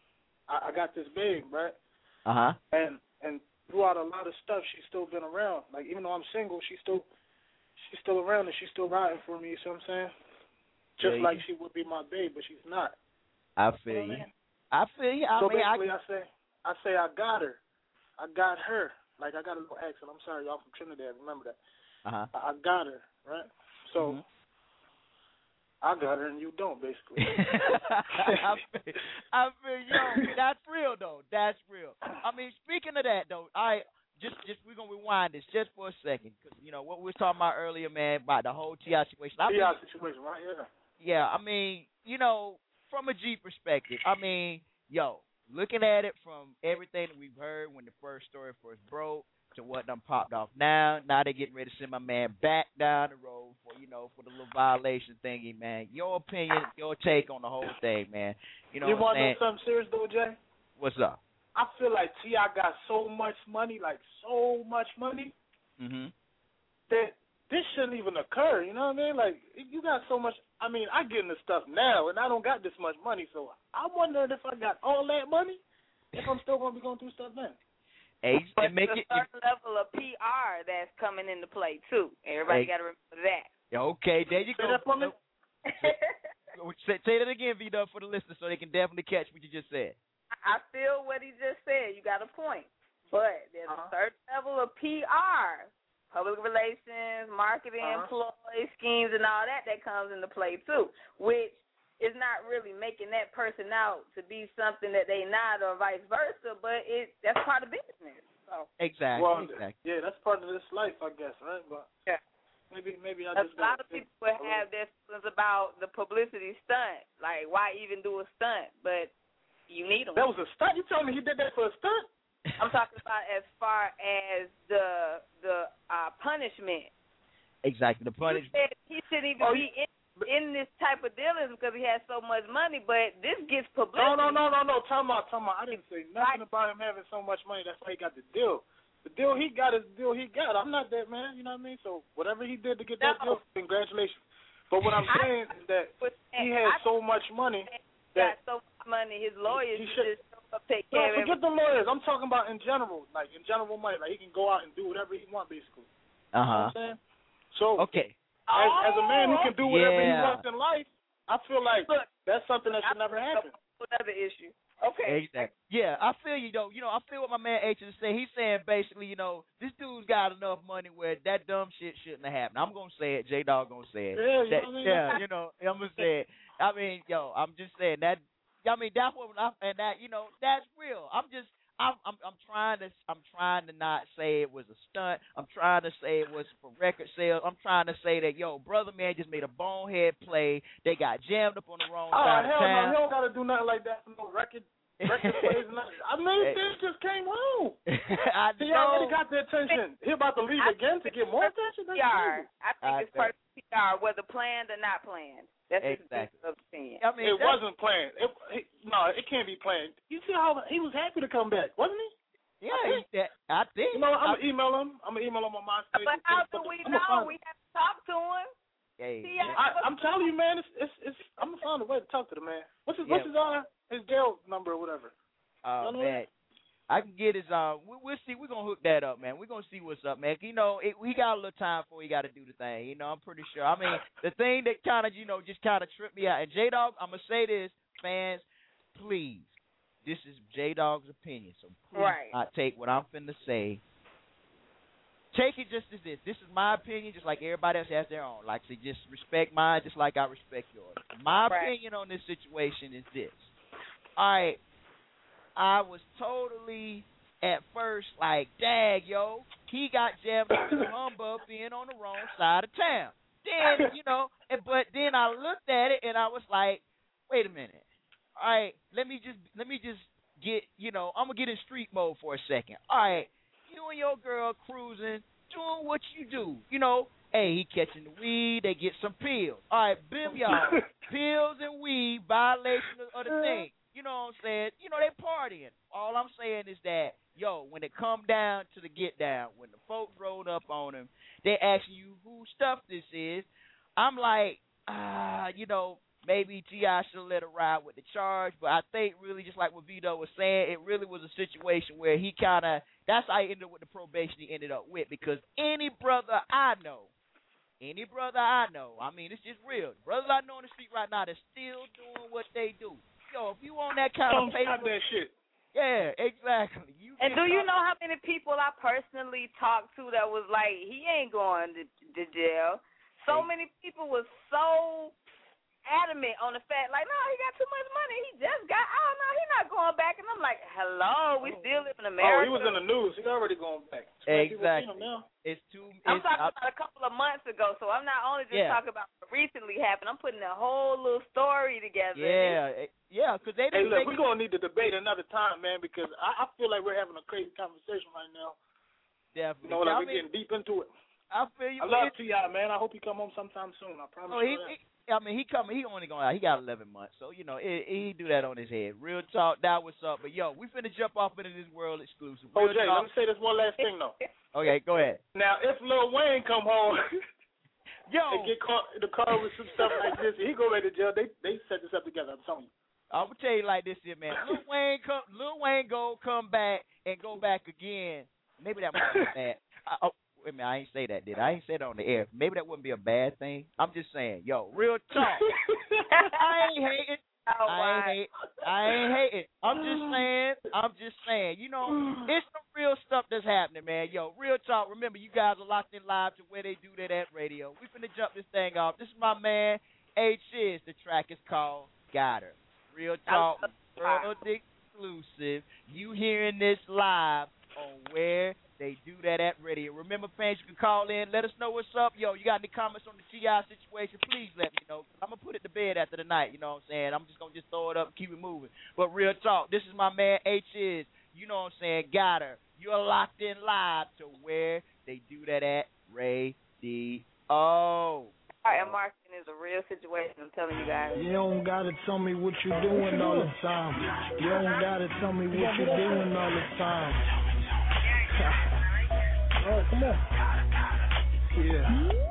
I got this babe, right? Uh huh. And and throughout a lot of stuff, she's still been around. Like even though I'm single, she's still she's still around and she's still riding for me. You see what I'm saying? Just yeah, like yeah. she would be my babe, but she's not. I feel you. you. Know I, mean? I feel you. I so mean, basically, I... I say I say I got her. I got her. Like I got a little accent. I'm sorry, y'all from Trinidad. Remember that? Uh huh. I, I got her, right? So. Mm-hmm. I got her and you don't, basically. I feel, I feel, yo, that's real though. That's real. I mean, speaking of that though, I just just we're gonna rewind this just for a second, because you know what we was talking about earlier, man, about the whole T I situation. I T mean, I situation, right? Yeah. Yeah, I mean, you know, from a G perspective, I mean, yo, looking at it from everything that we've heard when the first story first broke to what done popped off now, now they're getting ready to send my man back down the road for, you know, for the little violation thingy, man. Your opinion, your take on the whole thing, man. You know you what want I'm to saying? know something serious, though, Jay? What's up? I feel like T I got so much money, like so much money, Mm-hmm. that this shouldn't even occur. You know what I mean? Like, you got so much. I mean, I get into stuff now, and I don't got this much money, so I'm wondering if I got all that money, if I'm still going to be going through stuff then. Hey, but and make there's it, a certain level of P R that's coming into play, too. Everybody Hey. got to remember that. Okay, there you Say go. that for me? Say, say that again, V-Dub, for the listeners, so they can definitely catch what you just said. I feel what he just said. You got a point. But there's Uh-huh. a certain level of P R, public relations, marketing, Uh-huh. employee schemes, and all that that comes into play, too, which is not really making that person out to be something that they not or vice versa, but it that's part of business. So Exactly. Well, exactly. yeah, that's part of this life, I guess, right? But yeah. maybe maybe I A just lot gotta of think people a little- have their feelings about the publicity stunt. Like, why even do a stunt? But you need them. That was a stunt? You telling me he did that for a stunt? I'm talking about as far as the the uh, punishment. Exactly. The You punishment. said he shouldn't even Oh, be in, in this type of dealings because he has so much money, but this gets publicity. No, no, no, no, no. Time out, time out. I didn't say nothing Right. about him having so much money. That's why he got the deal. The deal he got is the deal he got. I'm not that man, you know what I mean? So whatever he did to get that No. deal, congratulations. But what I'm I- saying is that But he has I so much money got that so much money, his lawyers he he should- just show up, take no, care of forget everything. the lawyers. I'm talking about in general, like in general money. Like he can go out and do whatever he wants, basically. Uh You know huh. what I'm saying? So Okay. as, as a man who can do whatever he Yeah. wants in life, I feel like Look, that's something that should never happen. Another issue. Okay. Exactly. Yeah, I feel you though. You know, I feel what my man H is saying. He's saying basically, you know, this dude's got enough money where that dumb shit shouldn't have happened. I'm gonna say it. J Dog gonna say it. Yeah, you That- know what I mean? yeah, you know, I'm gonna say it. I mean, yo, I'm just saying that. I mean, that's what I, and that you know, that's real. I'm just. I'm, I'm I'm trying to I'm trying to not say it was a stunt. I'm trying to say it was for record sales. I'm trying to say that yo, brother man just made a bonehead play. They got jammed up on the wrong Oh, side of hell no. town. He don't got to do nothing like that for no record. Record plays. and nothing. I mean, Hey. things just came wrong. I He know. already got the attention. He about to leave I again to get more attention? That's P R. crazy. I think I it's think- perfect P R, whether planned or not planned. That's Exactly. his opinion. I mean, It that's- wasn't planned. It, he, no, it can't be planned. You see how he was happy to come back, wasn't he? Yeah, he, that, I think. You know, I'm I- gonna email him. I'm gonna email him on MySpace. But how do Facebook. we I'm gonna know? find We him. have to talk to him. Hey, See, man. I, I'm telling you, man. It's, it's, it's. I'm gonna find a way to talk to the man. What's his, Yeah. what's his, uh, his jail number or whatever? Oh You know man, I can get his. Uh, we, we'll see. We're gonna hook that up, man. We're gonna see what's up, man. You know, it, we got a little time before he got to do the thing. You know, I'm pretty sure. I mean, the thing that kind of, you know, just kind of tripped me out. And J Dog, I'm gonna say this, fans, please. This is J Dog's opinion, so please Right. not take what I'm finna say. Take it just as this. This is my opinion, just like everybody else has their own. Like, so just respect mine, just like I respect yours. My Right. opinion on this situation is this. All right, I was totally at first like, dag, yo, he got jammed up in the humbug being on the wrong side of town. Then, you know, and, but then I looked at it and I was like, wait a minute. All right, let me just let me just get, you know, I'm gonna get in street mode for a second. All right, you and your girl cruising, doing what you do. You know, hey, he catching the weed, they get some pills. All right, bim y'all, pills and weed, violation of, of the thing. You know what I'm saying? You know, they partying. All I'm saying is that, yo, when it come down to the get down, when the folks rolled up on him, they asking you whose stuff this is. I'm like, ah, you know, maybe T I should have let her ride with the charge, but I think really just like what Vito was saying, it really was a situation where he kind of, that's how he ended up with the probation he ended up with, because any brother I know, any brother I know, I mean, it's just real. Brothers I know on the street right now, they're still doing what they do. Yo, if you on that kind Don't of paper, stop that shit. yeah, exactly. You And get do you caught- know how many people I personally talked to that was like, he ain't going to, to jail? So Hey. many people was so adamant on the fact, like, no, he got too much money. He just got, I don't know, he's not going back. And I'm like, hello, we still live in America. Oh, he was in the news. He's already going back. Exactly. It's too. I'm it's, talking I, about a couple of months ago, so I'm not only just yeah. talking about what recently happened. I'm putting a whole little story together. Yeah, yeah, because they Hey, didn't. look, make we're going to need to debate another time, man, because I, I feel like we're having a crazy conversation right now. Definitely. You know, like I we're mean, getting deep into it. I feel you. I love T I, man. I hope he come home sometime soon. I promise Oh, he, you that. he, I mean, he coming. He only going out. He got eleven months, so you know he, he do that on his head. Real talk. That what's up. But yo, we finna jump off into this world exclusive. Real O J, talk. let me say this one last thing though. Okay, go ahead. Now, if Lil Wayne come home yo and get caught in the car with some stuff like this, he go right to jail. They they set this up together. I'm telling you. I'm gonna tell you like this here, man. Lil Wayne come. Lil Wayne go come back and go back again. Maybe that might be bad. I, oh, wait a minute, I ain't say that, did I? I ain't say that on the air. Maybe that wouldn't be a bad thing. I'm just saying, yo, real talk. I ain't hating. Oh, I ain't hating. I ain't hating. I'm just saying. I'm just saying. You know, it's some real stuff that's happening, man. Yo, real talk. Remember, you guys are locked in live to where they do that at radio. We finna jump this thing off. This is my man H is. The track is called Got Her. Real talk. World exclusive. You hearing this live on where they do that at radio. Remember, fans, you can call in. Let us know what's up. Yo, you got any comments on the T I situation? Please let me know. I'm going to put it to bed after the night, you know what I'm saying? I'm just going to just throw it up and keep it moving. But real talk, this is my man H is. You know what I'm saying? Got her. You're locked in live to where they do that at radio. All right, marketing is a real situation, I'm telling you guys. You don't got to tell me what you're doing all the time. You don't got to tell me what you're doing all the time. Oh, come on. Yeah.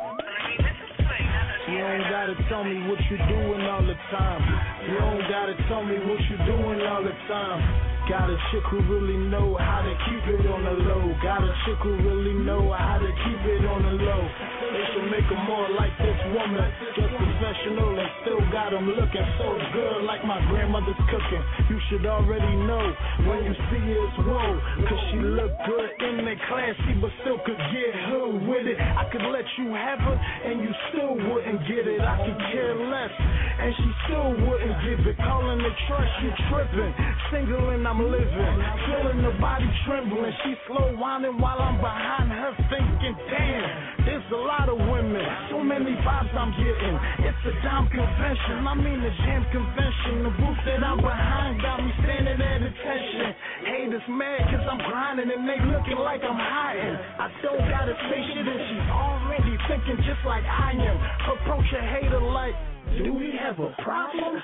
You don't gotta tell me what you're doing all the time. You don't gotta tell me what you're doing all the time. Got a chick who really know how to keep it on the low. Got a chick who really know how to keep it on the low. They should make her more like this woman. Just professional and still got them looking so good like my grandmother's cooking. You should already know when you see her it's whoa. Cause she look good in the classy but still could get hood with it. I could let you have her and you still wouldn't get it. I could care less and she still wouldn't give it. Calling the trust, you tripping. Single and I'm living. Feeling the body trembling. She slow whining while I'm behind her thinking, damn, there's a lot of women. So many vibes I'm getting. It's a dime convention. I mean the jam convention. The booth that I'm behind got me standing at attention. Haters mad cause I'm grinding and they looking like I'm hiding. I don't gotta say shit and she's already thinking just like I am. Approach a hater like, do we have a problem?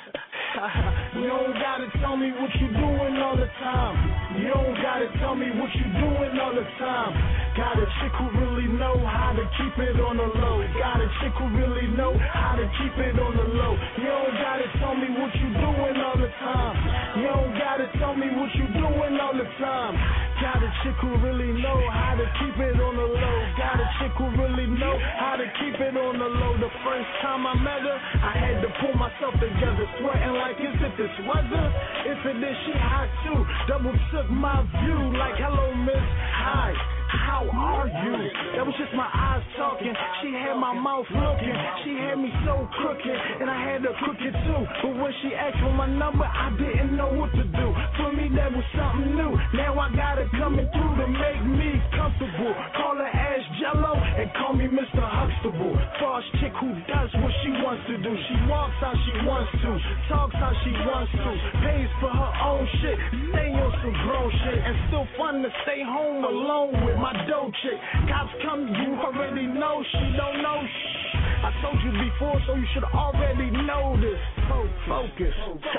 You don't gotta tell me what you doing all the time. You don't gotta tell me what you doing all the time. Got a chick who really know how to keep it on the low. Got a chick who really know how to keep it on the low. You don't gotta tell me what you doing all the time. You don't gotta tell me what you doing all the time. Got a chick who really know how to keep it on the low. Got a chick who really know how to keep it on the low. The first time I met her, I had to pull myself together, sweating like, is it this weather? If it is, she hot too. Double took my view like, hello, miss, hi. How are you? That was just my eyes talking. She had my mouth looking. She had me so crooked, and I had her crooked too. But when she asked for my number, I didn't know what to do. For me, that was something new. Now I got her coming through to make me comfortable. Call her Ash Jello and call me Mister Huxtable. False chick who does what she wants to do. She walks how she wants to, talks how she wants to, pays for her own shit, stay on some grown shit, and still fun to stay home alone with my dope chick. Cops come, you already know she don't know shh. I told you before, so you should already know this. Focus.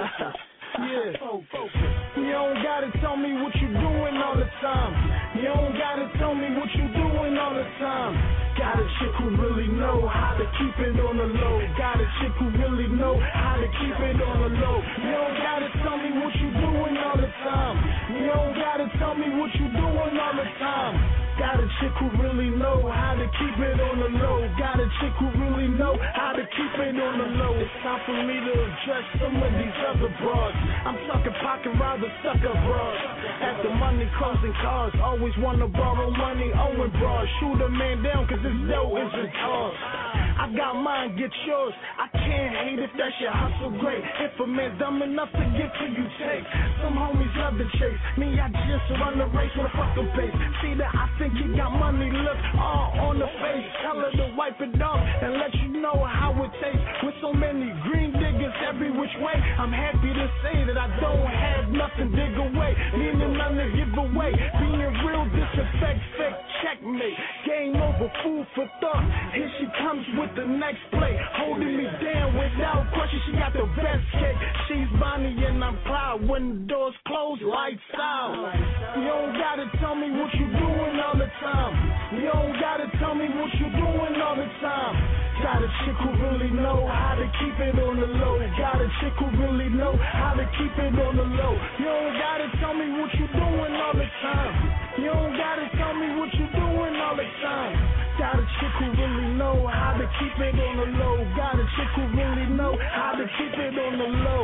Yeah. You don't gotta tell me what you doing all the time. You don't gotta tell me what you doing all the time. Got a chick who really know how to keep it on the low. Got a chick who really know how to keep it on the low. You don't gotta tell me what you doing all the time. You don't gotta tell me what you doing all the time. Got a chick who really know how to keep it on the low. Got a chick who really know how to keep it on the low. it's time for me to address some of these other broads. I'm talking pocket rather sucker broads. At the money closing cars, always wanna borrow money, owing broads. Shoot a man down cause his dough isn't cars. I got mine, get yours. I can't hate if that shit hustle great. If a man dumb enough to give to you, take. Some homies love to chase. Me, I just run the race with a fucking pace. See that I think he got money, look all on the face. Tell her to wipe it off and let you know how it tastes. With so many green diggers every which way, I'm happy to say that I don't have nothing dig away. Meaning none to give away. Being real disrespect, fake checkmate. Game over, food for thought. Here she comes with the next play. Holding me down without question, she got the best cake. She's Bonnie and I'm Clyde. When the doors close, lights out. You don't gotta tell me what you doing all the time. You don't gotta tell me what you doing all the time. Got a chick who really know how to keep it on the low. Got a chick who really know how to keep it on the low. You don't gotta tell me what you doing all the time. You don't gotta tell me what you doing all the time. Got a chick who really know how to keep it on the low. Got a chick who really know how to keep it on the low.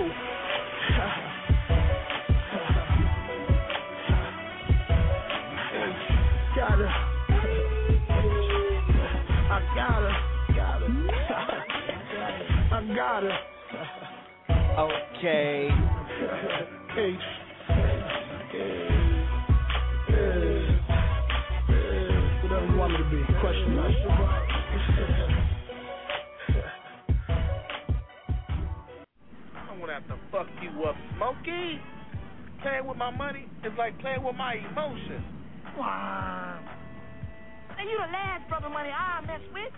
Gotta, I gotta, gotta, I gotta. Okay. H. Whatever you want me to be. Question mark. I don't want to have to fuck you up, Smokey. Playing with my money is like playing with my emotions. Wow. And you the last brother money I mess with.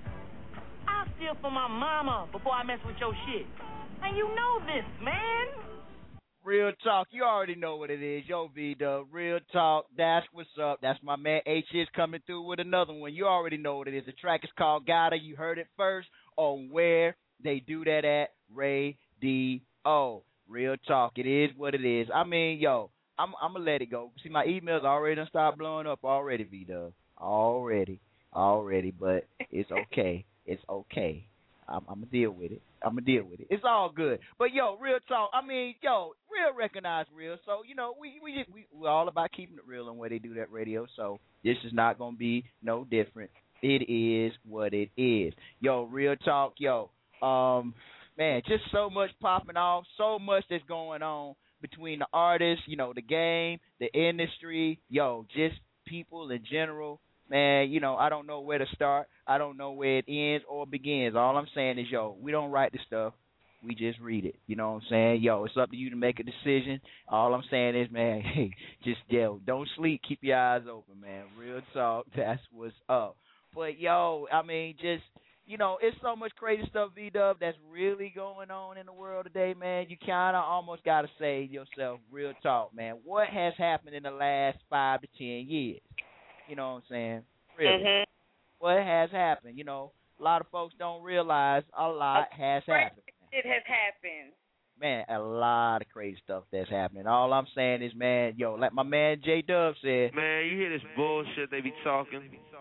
I steal from my mama before I mess with your shit. And you know this, man. Real talk, you already know what it is. Yo, V-Dub, real talk, that's what's up. That's my man H is coming through with another one. You already know what it is. The track is called Gotta. You heard it first on Where They Do That At, Ray D O. Real talk, it is what it is. I mean, yo, I'm, I'm going to let it go. See, my emails already done start blowing up already, V-Dub. Already, already, but it's okay. It's okay. I'm, I'm going to deal with it. I'm going to deal with it. It's all good. But, yo, real talk. I mean, yo, real recognize real. So, you know, we, we, just, we, we're all about keeping it real on Where They Do That Radio. So this is not going to be no different. It is what it is. Yo, real talk, yo. Um, man, just so much popping off. So much that's going on between the artists, you know, the game, the industry, yo, just people in general. Man, you know, I don't know where to start. I don't know where it ends or begins. All I'm saying is, yo, we don't write the stuff. We just read it. You know what I'm saying? Yo, it's up to you to make a decision. All I'm saying is, man, hey, just, yo, don't sleep. Keep your eyes open, man. Real talk. That's what's up. But, yo, I mean, just, you know, it's so much crazy stuff, V-Dub, that's really going on in the world today, man. You kind of almost got to say to yourself, real talk, man, what has happened in the last five to ten years? You know what I'm saying? Really. Mm-hmm. What has happened? You know, a lot of folks don't realize a lot has happened. It has happened. Man, a lot of crazy stuff that's happening. All I'm saying is, man, yo, like my man J Dub said. Man, you hear this bullshit they be talking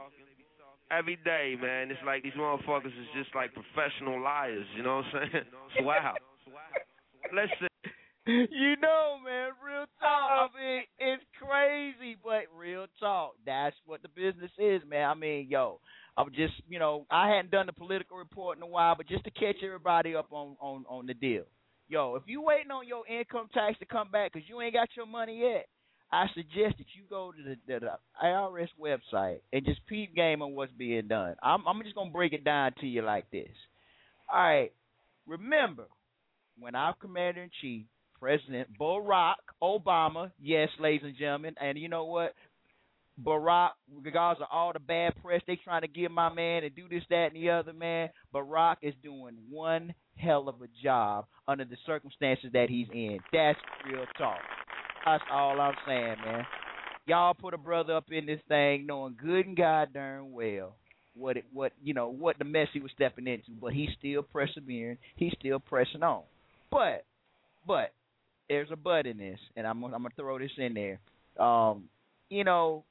every day, man. It's like these motherfuckers is just like professional liars. You know what I'm saying? Wow. Listen. You know, man, real talk. I mean, it's crazy, but real talk. That's what the business is, man. I mean, yo, I'm just, you know, I hadn't done the political report in a while, but just to catch everybody up on, on, on the deal. Yo, if you waiting on your income tax to come back because you ain't got your money yet, I suggest that you go to the, the, the I R S website and just peep game on what's being done. I'm, I'm just going to break it down to you like this. All right, remember, when our commander-in-chief, President Barack Obama, yes, ladies and gentlemen, and you know what? Barack, regardless of all the bad press they trying to give my man and do this, that, and the other, man, Barack is doing one hell of a job under the circumstances that he's in. That's real talk. That's all I'm saying, man. Y'all put a brother up in this thing knowing good and God darn well what it, what you know, what the mess he was stepping into, but he's still persevering. He's still pressing on. But, but, there's a but in this, and I'm, I'm going to throw this in there. Um, you know,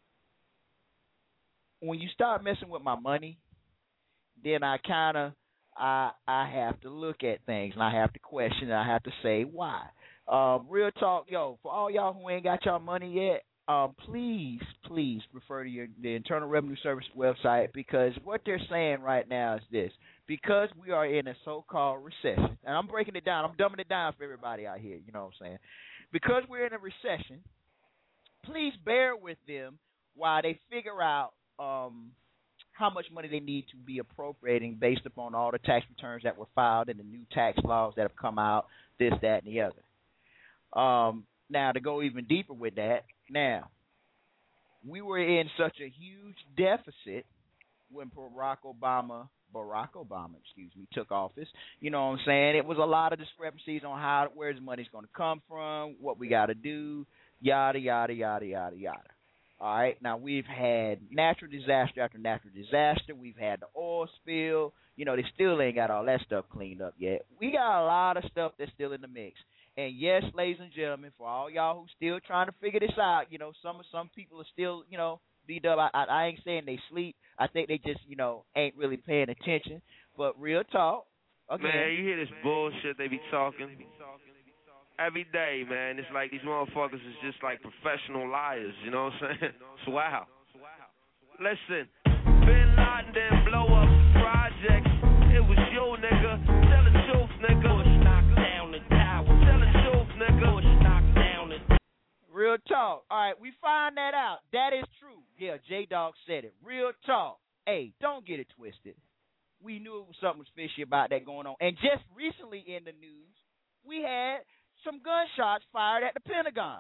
when you start messing with my money, then I kind of I I have to look at things and I have to question and I have to say why. Um, real talk, yo, for all y'all who ain't got y'all money yet, um, please, please refer to your the Internal Revenue Service website, because what they're saying right now is this: because we are in a so-called recession, and I'm breaking it down, I'm dumbing it down for everybody out here, you know what I'm saying? Because we're in a recession, please bear with them while they figure out um, how much money they need to be appropriating based upon all the tax returns that were filed and the new tax laws that have come out, this, that, and the other. Um, now, to go even deeper with that, now, we were in such a huge deficit when Barack Obama, Barack Obama, excuse me, took office. You know what I'm saying? It was a lot of discrepancies on how, where his money's going to come from, what we got to do, yada, yada, yada, yada, yada. All right, now we've had natural disaster after natural disaster. We've had the oil spill. You know, they still ain't got all that stuff cleaned up yet. We got a lot of stuff that's still in the mix. And yes, ladies and gentlemen, for all y'all who still trying to figure this out, you know, some some people are still, you know, B-dub, I, I, I ain't saying they sleep. I think they just, you know, ain't really paying attention. But real talk, again. Man, you hear this bullshit they be talking every day, man. It's like these motherfuckers is just like professional liars, you know what I'm saying? It's wow. Listen, Bin Laden didn't blow up projects. It was you, nigga. Tell the truth, nigga. Bush knocked down the tower. Tell the truth, nigga. Bush knocked down the... Real talk. All right, we find that out. That is true. Yeah, J-Dog said it. Real talk. Hey, don't get it twisted. We knew something was fishy about that going on. And just recently in the news, we had some gunshots fired at the Pentagon.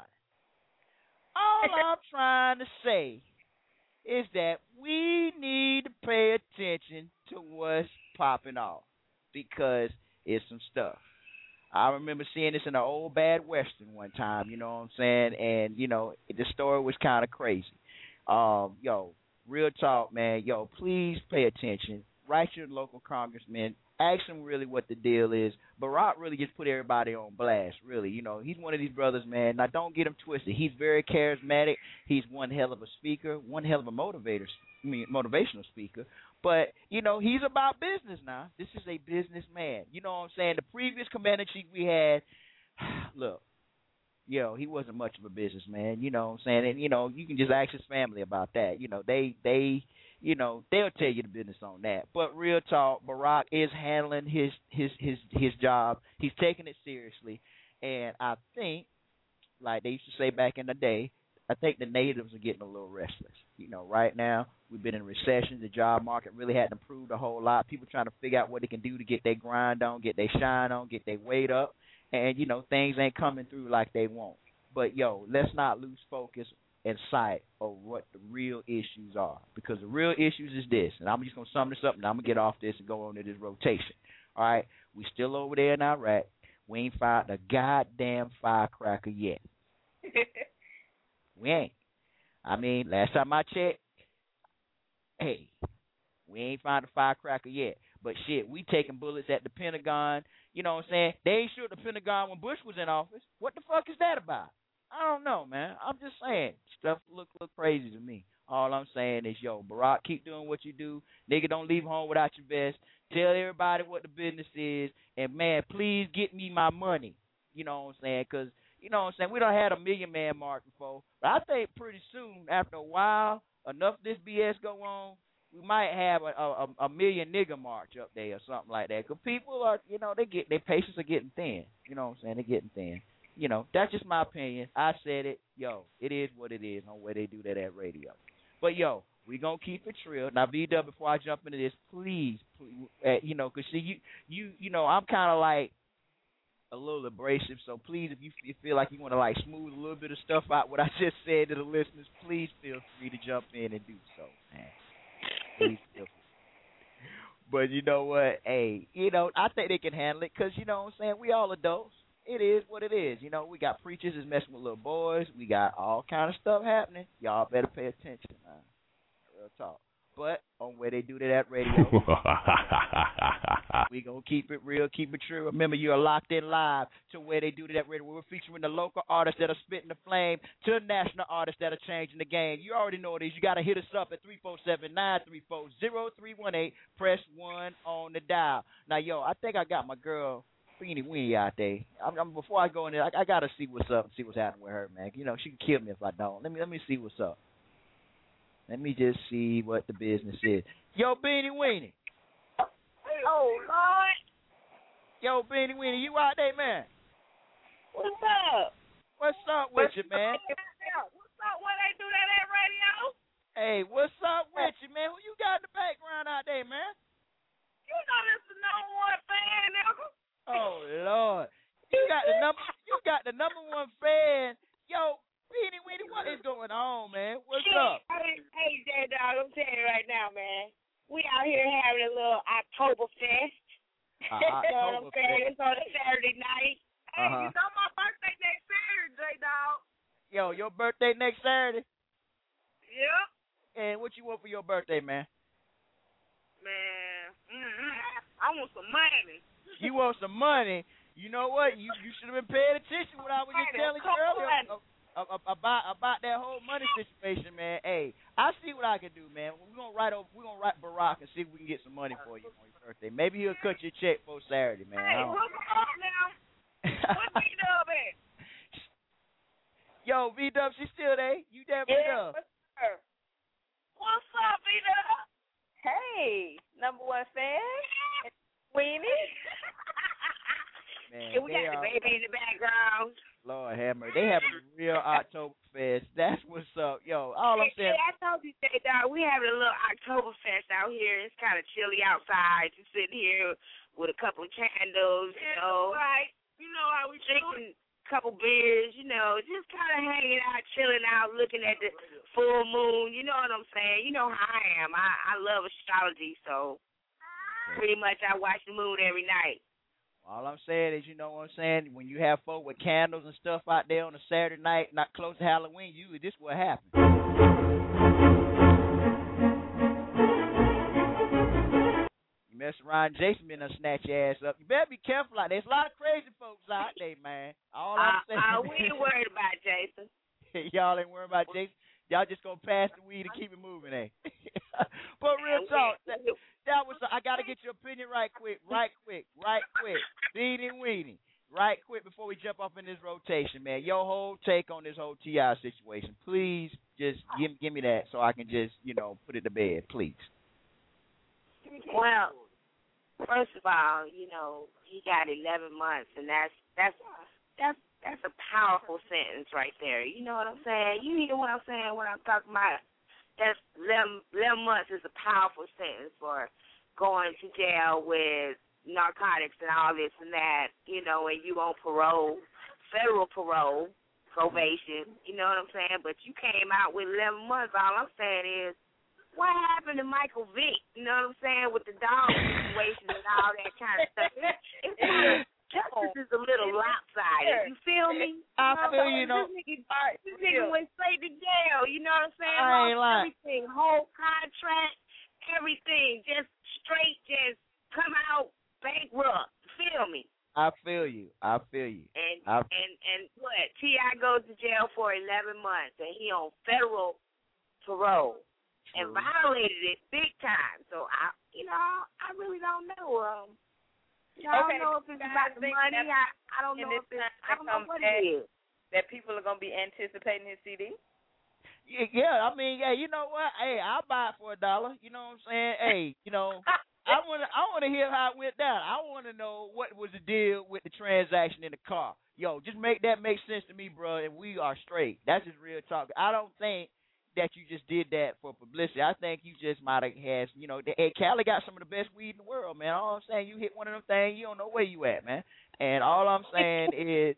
All I'm trying to say is that we need to pay attention to what's popping off, because it's some stuff. I remember seeing this in an old bad Western one time, you know what I'm saying? And, you know, the story was kind of crazy. Um, yo, real talk, man. Yo, please pay attention. Write your local congressman. Ask him really what the deal is. Barack really just put everybody on blast, really. You know, he's one of these brothers, man. Now, don't get him twisted. He's very charismatic. He's one hell of a speaker, one hell of a motivator, I mean, motivational speaker. But, you know, he's about business now. This is a businessman. You know what I'm saying? The previous commander-in-chief we had, look, yo, he wasn't much of a businessman. You know what I'm saying? And, you know, you can just ask his family about that. You know, they, they, you know, they'll tell you the business on that. But real talk, Barack is handling his, his, his, his job. He's taking it seriously. And I think, like they used to say back in the day, I think the natives are getting a little restless. You know, right now we've been in recession. The job market really hadn't improved a whole lot. People trying to figure out what they can do to get their grind on, get their shine on, get their weight up. And, you know, things ain't coming through like they want. But, yo, let's not lose focus and sight of what the real issues are. Because the real issues is this. And I'm just going to sum this up, and I'm going to get off this and go on to this rotation. All right? We still over there in Iraq. We ain't fired a goddamn firecracker yet. We ain't. I mean, last time I checked, hey, we ain't found a firecracker yet. But shit, we taking bullets at the Pentagon. You know what I'm saying? They ain't sure the Pentagon when Bush was in office. What the fuck is that about? I don't know, man. I'm just saying. Stuff look look crazy to me. All I'm saying is, yo, Barack, keep doing what you do. Nigga, don't leave home without your vest. Tell everybody what the business is. And, man, please get me my money. You know what I'm saying? Because, you know what I'm saying, we done had a million man mark before. But I think pretty soon, after a while, enough of this B S go on, we might have a, a, a million nigga march up there or something like that. Because people are, you know, they get their patience are getting thin. You know what I'm saying? They're getting thin. You know, that's just my opinion. I said it. Yo, it is what it is on where they do that at radio. But, yo, we going to keep it real. Now, V-Dub, before I jump into this, please, please uh, you know, because, see, you, you, you know, I'm kind of like a little abrasive. So, please, if you, you feel like you want to, like, smooth a little bit of stuff out, what I just said to the listeners, please feel free to jump in and do so, man. Please feel free. But you know what? Hey, you know, I think they can handle it because, you know what I'm saying, we all adults. It is what it is. You know, we got preachers that's messing with little boys. We got all kind of stuff happening. Y'all better pay attention, man. Real talk. But on where they do that at radio, We gonna keep it real, keep it true. Remember, you are locked in live to where they do that radio. We're featuring the local artists that are spitting the flame to national artists that are changing the game. You already know these. You gotta hit us up at three four seven, nine three four, zero three one eight. Press one on the dial. Now, yo, I think I got my girl Beanie Weenie out there. I'm, I'm, before I go in there, I, I gotta see what's up and see what's happening with her, man. You know, she can kill me if I don't. Let me let me see what's up. Let me just see what the business is. Yo, Beanie Weenie. Oh, Lord. Yo, Beanie Weenie, you out there, man? What's up? What's up with you, man? What's up? Where they do that at radio? Hey, what's up with you, man? Who you got in the background out there, man? You know this the number one fan, nigga. Oh, Lord. You got the number you got the number one fan. Yo, Beanie Weenie, what is going on, man? What's Shit. up? Hey, hey, J-Dog, I'm telling you right now, man. We out here having a little Oktoberfest. Uh, you know what I'm saying? Oktoberfest. It's on a Saturday night. Hey, Uh-huh. you know my birthday next Saturday, J-Dog. Yo, your birthday next Saturday? Yep. And what you want for your birthday, man? Man, mm-hmm. I want some money. You want some money? You know what? You you should have been paying attention when I was just telling you earlier about, about about that whole money situation, man. Hey, I see what I can do, man. We're gonna write over. We're gonna write Barack and see if we can get some money for you on your birthday. Maybe he'll cut your check for Saturday, man. Hey, what's up now? What's B-Dub at? Yo, B-Dub, she still there? You there, Yeah, B-Dub? what's up? What's up, B-Dub? Hey, number one fan, Weenie. Man, Yeah, we they got the are, baby in the background. Lord have mercy. They having a real Oktoberfest. That's what's up. Yo, all I'm saying. Yeah, I told you, J Dog, we having a little Oktoberfest out here. It's kind of chilly outside. Just sitting here with a couple of candles, you know. Right. You know how we drinking a couple beers, you know, just kind of hanging out, chilling out, looking at the full moon. You know what I'm saying? You know how I am. I, I love astrology, so pretty much I watch the moon every night. All I'm saying is, you know what I'm saying, when you have folk with candles and stuff out there on a Saturday night, not close to Halloween, usually this what happens. You mess around, Jason been gonna snatch your ass up. You better be careful out there. There's a lot of crazy folks out there, man. All I'm Uh, saying. uh, we ain't worried about Jason. Y'all ain't worried about Jason. Y'all just gonna pass the weed and keep it moving, eh? But real talk, that, that was. I gotta get your opinion right quick, right quick, right quick. Beanie Weenie, right quick before we jump off in this rotation, man. Your whole take on this whole T I situation, please. Just give give me that so I can just you know put it to bed, please. Well, first of all, you know he got eleven months, and that's that's that's that's a powerful sentence right there. You know what I'm saying? You hear what I'm saying when I'm talking about that's eleven, eleven months is a powerful sentence for going to jail with narcotics and all this and that, you know, and you on parole, federal parole, probation, you know what I'm saying? But you came out with eleven months. All I'm saying is, what happened to Michael Vick, you know what I'm saying, with the dog situation and all that kind of stuff? It, it's kind of, justice is a little lopsided. You feel me? I you know, feel you, know. This nigga, this nigga went straight to jail, you know what I'm saying? I ain't Lost lying. everything, whole contract, everything, just straight, just come out bankrupt. Feel me? I feel you. I feel you. And I, and and what? T I goes to jail for eleven months, and he on federal parole, and violated it big time. So I, you know, I really don't know. Um, you know, Okay, I don't know if it's guys about the think money. that I I don't in know this if it's time I don't know comes what back, it is. that people are gonna be anticipating his C D. Yeah, yeah, I mean, yeah, you know what? Hey, I'll buy it for a dollar. You know what I'm saying? Hey, you know, I wanna I wanna hear how it went down. I wanna know what was the deal with the transaction in the car. Yo, just make that make sense to me, bro, and we are straight. That's just real talk. I don't think that you just did that for publicity. I think you just might have had, you know, hey, Cali got some of the best weed in the world, man. All I'm saying, you hit one of them things, you don't know where you at, man. And all I'm saying is,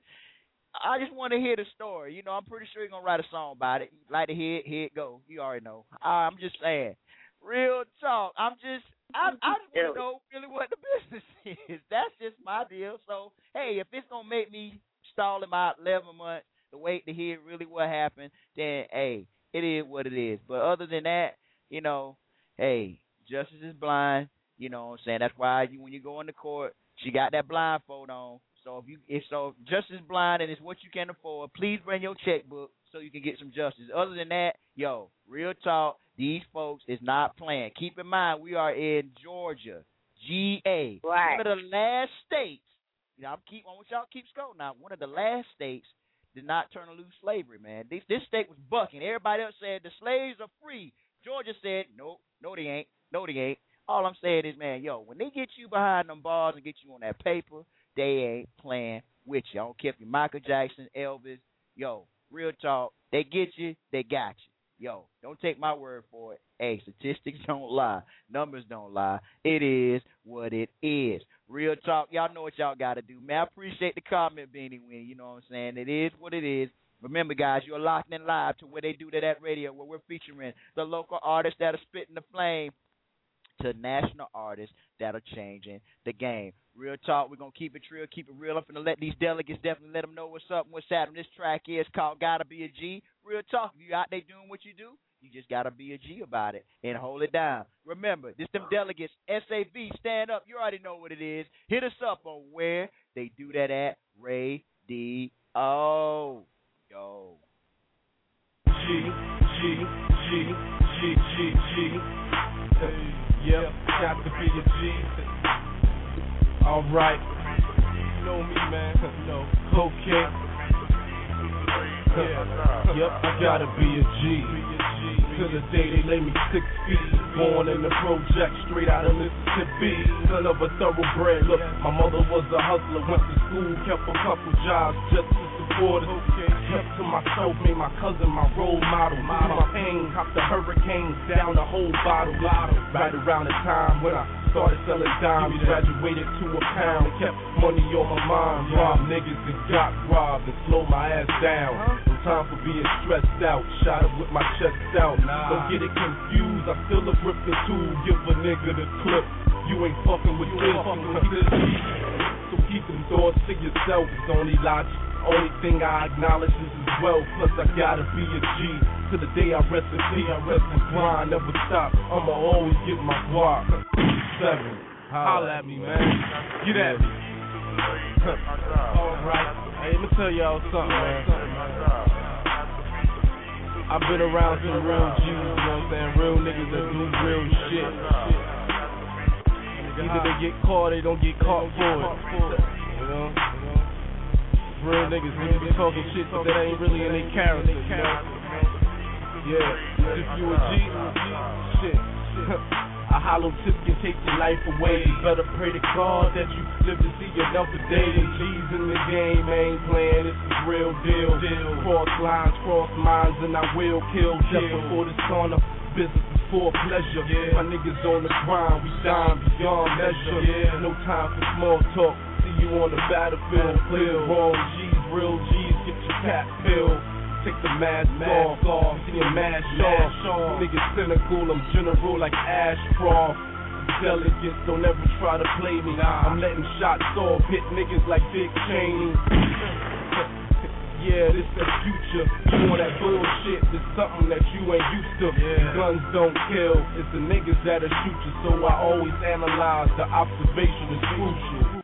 I just want to hear the story. You know, I'm pretty sure you're going to write a song about it. You'd like to hear it, here it go. You already know. I'm just saying. Real talk. I'm just, I, I just want to know really what the business is. That's just my deal. So, hey, if it's going to make me stall him out eleven months to wait to hear really what happened, then, hey, it is what it is. But other than that, you know, hey, justice is blind. You know what I'm saying? That's why you, when you go into court, she got that blindfold on. So if you if so justice blind and it's what you can afford, please bring your checkbook so you can get some justice. Other than that, yo, real talk, these folks is not playing. Keep in mind we are in Georgia, G A, right. one of the last states. You know, I'm keep I want y'all to keep score now. One of the last states did not turn loose slavery, man. This this state was bucking. Everybody else said the slaves are free. Georgia said, nope, no they ain't, no they ain't. All I'm saying is, man, yo, when they get you behind them bars and get you on that paper, they ain't playing with you. I don't care if you're Michael Jackson, Elvis. Yo, real talk, they get you, they got you. Yo, don't take my word for it. Hey, statistics don't lie. Numbers don't lie. It is what it is. Real talk, y'all know what y'all got to do, man. I appreciate the comment, Beanie Weenie. You know what I'm saying? It is what it is. Remember, guys, you're locked in live to where they do that at radio, where we're featuring the local artists that are spitting the flame to national artists that are changing the game. Real talk, we're going to keep it real, keep it real. I'm going to let these delegates definitely let them know what's up and what's happening. This track is called Gotta Be a G. Real talk, if you out there doing what you do, you just got to be a G about it and hold it down. Remember, this them delegates, S A V, stand up. You already know what it is. Hit us up on where they do that at Ray D O. Yo. G, G, G, G, G, G. Yep, got to be a G. All right. You know me, man. No. Okay. Yeah. Yep, I gotta be a G. Till the day they lay me six feet. Born in the project, straight out of Mississippi. Son of a thoroughbred. Look, my mother was a hustler. Went to school, kept a couple jobs just to support us. Kept to myself, made my cousin my role model. Through my pain, copped the hurricanes, down the whole bottle. Right around the time when I started selling dimes, graduated to a pound, kept money on my mind. Robbed niggas and got robbed and slowed my ass down. No time for being stressed out, shot up with my chest out. Don't get it confused, I still have ripped the tool, give a nigga the clip. You ain't fucking with this. So keep them thoughts to yourself, it's only logic. Only thing I acknowledge is as well. Plus I gotta be a G. To the day I rest in peace, I rest in grind, never stop. I'ma always get my guap. Seven, holla at me, man. Get at me. Alright, hey, let me tell y'all something, man. I've been around some real G's, you know what I'm saying? Real niggas that do real shit. Either they get caught or they don't get caught for it. You know? Real niggas, niggas be talking shit, but that ain't really in their character, you know? Yeah, if you a G, shit. A hollow tip can take your life away. You better pray to God that you live to see another day. G's in the game, ain't playing, this is real deal. Cross lines, cross minds, and I will kill. Just before the sun up, business before pleasure. My niggas on the grind, we dying beyond measure. No time for small talk. You on the battlefield, clear wrong G's, real G's, get your cat pill. Take the mask off, off, see your mask off. Niggas cynical, I'm general like Ashcroft. Delegates don't ever try to play me. I'm letting shots off, hit niggas like Dick Cheney. Yeah, this the future. You want that bullshit, it's something that you ain't used to. Guns don't kill, it's the niggas that'll shoot you. So I always analyze, the observation is crucial.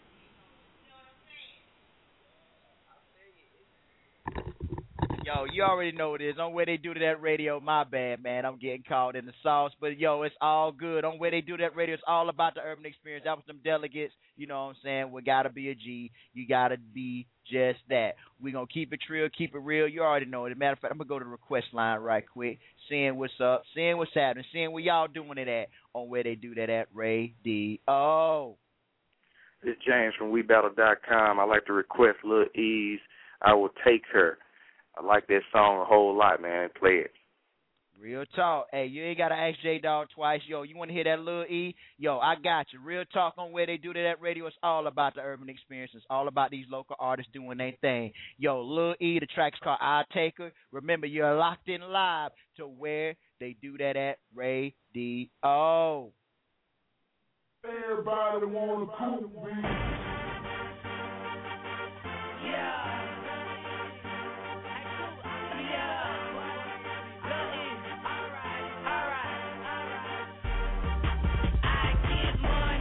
Yo, you already know what it is. On Where They Do That Radio, my bad, man. I'm getting caught in the sauce. But, yo, it's all good. On Where They Do That Radio, it's all about the urban experience. That was some delegates. You know what I'm saying? We got to be a G. You got to be just that. We're going to keep it real, keep it real. You already know it. As a matter of fact, I'm going to go to the request line right quick, seeing what's up, seeing what's happening, seeing where y'all doing it at on Where They Do That at Ray D O. This is James from We Battle dot com. I like to request Lil Ease, I Will Take Her. I like that song a whole lot, man. Play it. Real talk. Hey, you ain't got to ask J-Dog twice. Yo, you want to hear that Lil E? Yo, I got you. Real talk on Where They Do That Radio. It's all about the urban experience. It's all about these local artists doing their thing. Yo, Lil E, the track's called I'll Take Her. Remember, you're locked in live to Where They Do That at Ray D O. Everybody want to cool me. Yeah. Money.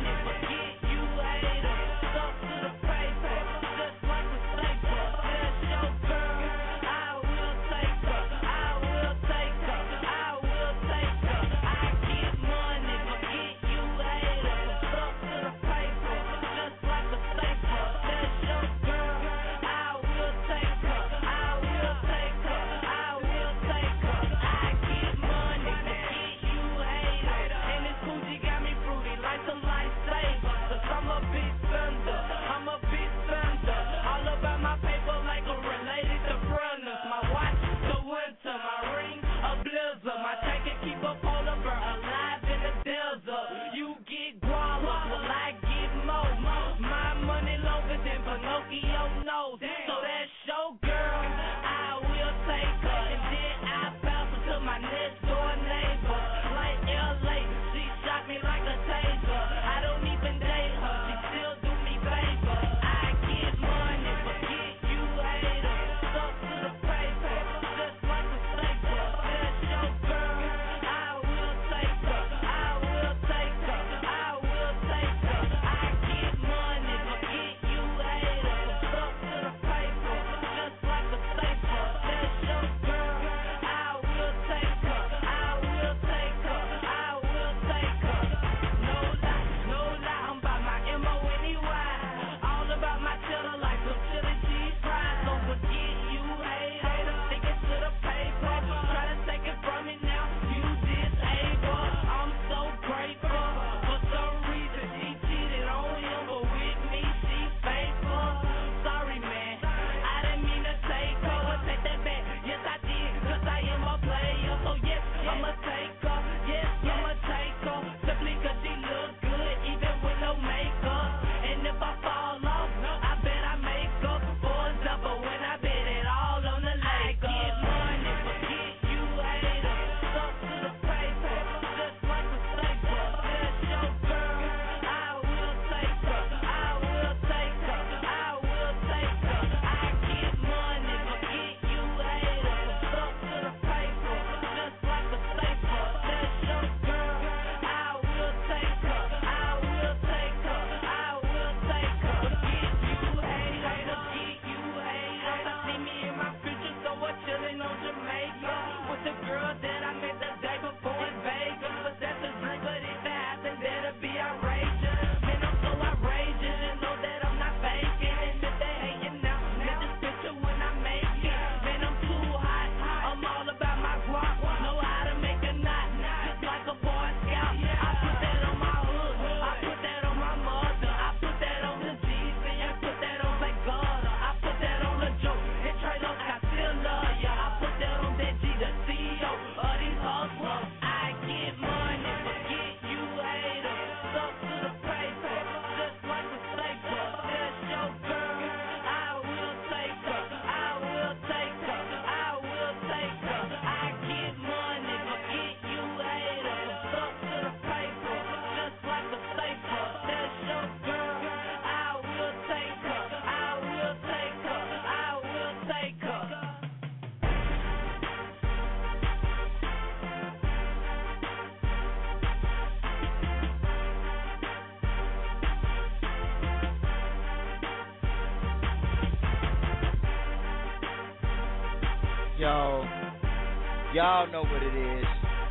Yo, y'all know what it is.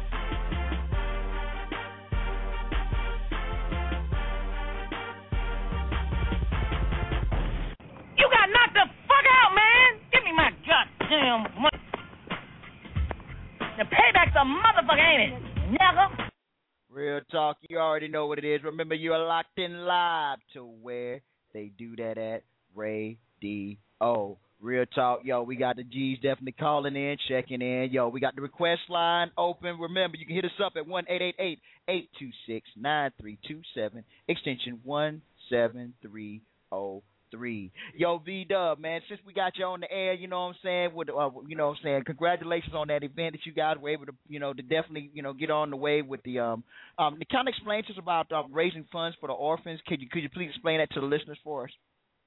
You got knocked the fuck out, man. Give me my goddamn money. The payback's a motherfucker, ain't it, nigga? Real talk, you already know what it is. Remember, you are locked in live to where they do that at Radio. Real talk, yo, we got the G's definitely calling in, checking in. Yo, we got the request line open. Remember, you can hit us up at one eight eight eight, eight two six, nine three two seven, extension one seven three oh three. Yo, V-Dub, man, since we got you on the air, you know what I'm saying, with, uh, you know what I'm saying, congratulations on that event that you guys were able to, you know, to definitely, you know, get on the way with the, um, um, to kind of explain to us about uh, raising funds for the orphans. Could you, could you please explain that to the listeners for us?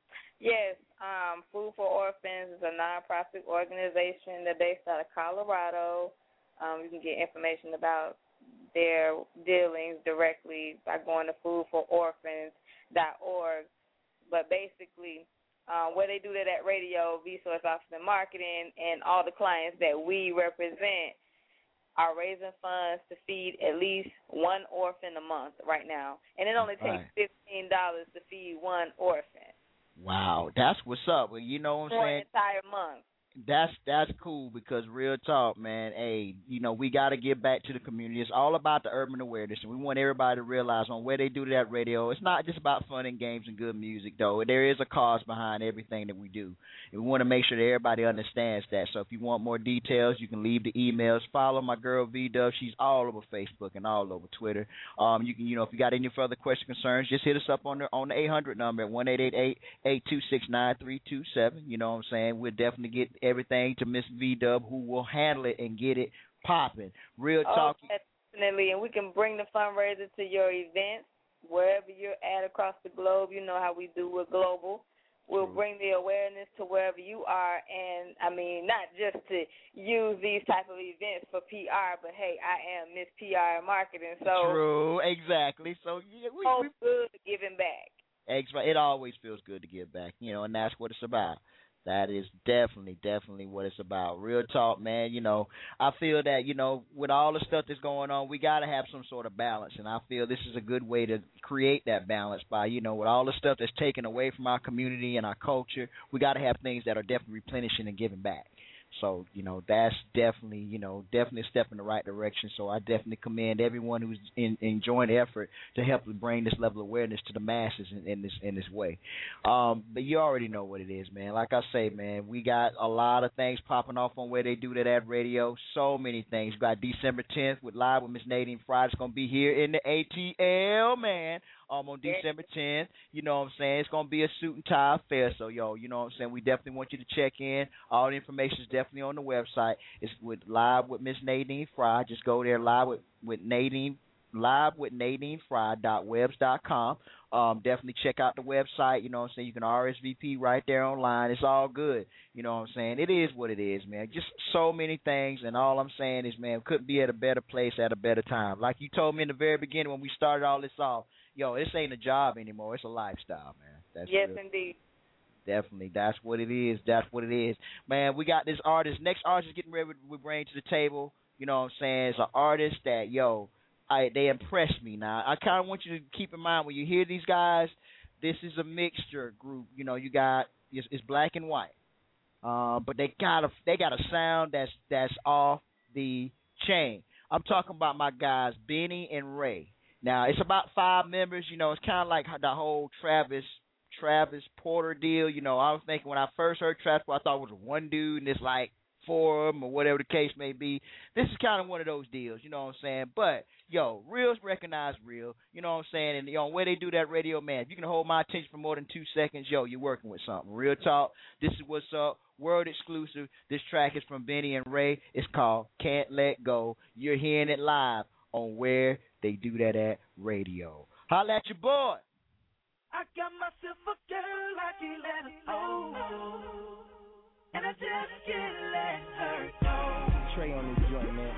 Yes, um, Food for Orphans is a nonprofit organization. They're based out of Colorado. Um, you can get information about their dealings directly by going to food for orphans dot org. But basically, uh, where they do that at Radio, Resource Office and Marketing, and all the clients that we represent are raising funds to feed at least one orphan a month right now. And it only takes Right. fifteen dollars to feed one orphan. Wow, that's what's up. Well, you know what I'm For saying? an entire month. That's that's cool because real talk, man. Hey, you know we got to get back to the community. It's all about the urban awareness, and we want everybody to realize on where they do that radio. It's not just about fun and games and good music, though. There is a cause behind everything that we do, and we want to make sure that everybody understands that. So if you want more details, you can leave the emails. Follow my girl V Dub. She's all over Facebook and all over Twitter. Um, you can, you know, if you got any further questions, concerns, just hit us up on the on the eight hundred number at one eight eight eight, eight two six, nine three two seven. You know what I'm saying? We'll definitely get everything to Miss V-Dub, who will handle it and get it popping. Real talk. Oh, definitely, and we can bring the fundraiser to your events, wherever you're at across the globe. You know how we do with Global. We'll True. bring the awareness to wherever you are, and, I mean, not just to use these type of events for P R, but, hey, I am Miss P R and Marketing, so. True, exactly. So, yeah, we, so we good giving back. It always feels good to give back, you know, and that's what it's about. That is definitely, definitely what it's about. Real talk, man. You know, I feel that, you know, with all the stuff that's going on, we got to have some sort of balance. And I feel this is a good way to create that balance by, you know, with all the stuff that's taken away from our community and our culture, we got to have things that are definitely replenishing and giving back. So, you know, that's definitely, you know, definitely a step in the right direction. So I definitely commend everyone who's in, enjoying the effort to help bring this level of awareness to the masses in, in this in this way. Um, but you already know what it is, man. Like I say, man, we got a lot of things popping off on where they do that at radio. So many things. We got December tenth with Live with Miss Nadine Fry. It's going to be here in the A T L, man. Um, on December tenth, you know what I'm saying? It's going to be a suit and tie affair. So, yo, you know what I'm saying? We definitely want you to check in. All the information is definitely on the website. It's with Live with Miss Nadine Fry. Just go there, Live with, with Nadine, live with Nadine Fry dot webs dot com. Um, definitely check out the website. You know what I'm saying? You can R S V P right there online. It's all good. You know what I'm saying? It is what it is, man. Just so many things, and all I'm saying is, man, couldn't be at a better place at a better time. Like you told me in the very beginning when we started all this off, yo, this ain't a job anymore. It's a lifestyle, man. That's yes, real. Indeed. Definitely. That's what it is. That's what it is. Man, we got this artist. Next artist getting ready to bring to the table. You know what I'm saying? It's an artist that, yo, I, they impress me. Now, I kind of want you to keep in mind when you hear these guys, this is a mixture group. You know, you got, it's, it's black and white. Uh, but they got a they got a sound that's that's off the chain. I'm talking about my guys Benny and Ray. Now it's about five members. You know, it's kind of like the whole Travis Travis Porter deal. You know, I was thinking when I first heard Travis Porter, I thought it was one dude and it's like four of them or whatever the case may be. This is kind of one of those deals. You know what I'm saying? But yo, reals recognize real. You know what I'm saying? And, you know, where they do that radio, man, if you can hold my attention for more than two seconds, yo, you're working with something. Real talk. This is what's up. World exclusive. This track is from Benny and Ray. It's called Can't Let Go. You're hearing it live on Where They Do That At Radio. Holla at your boy. I got myself a girl I can't let her go, and I just can't let her go. Trey on this joint, man.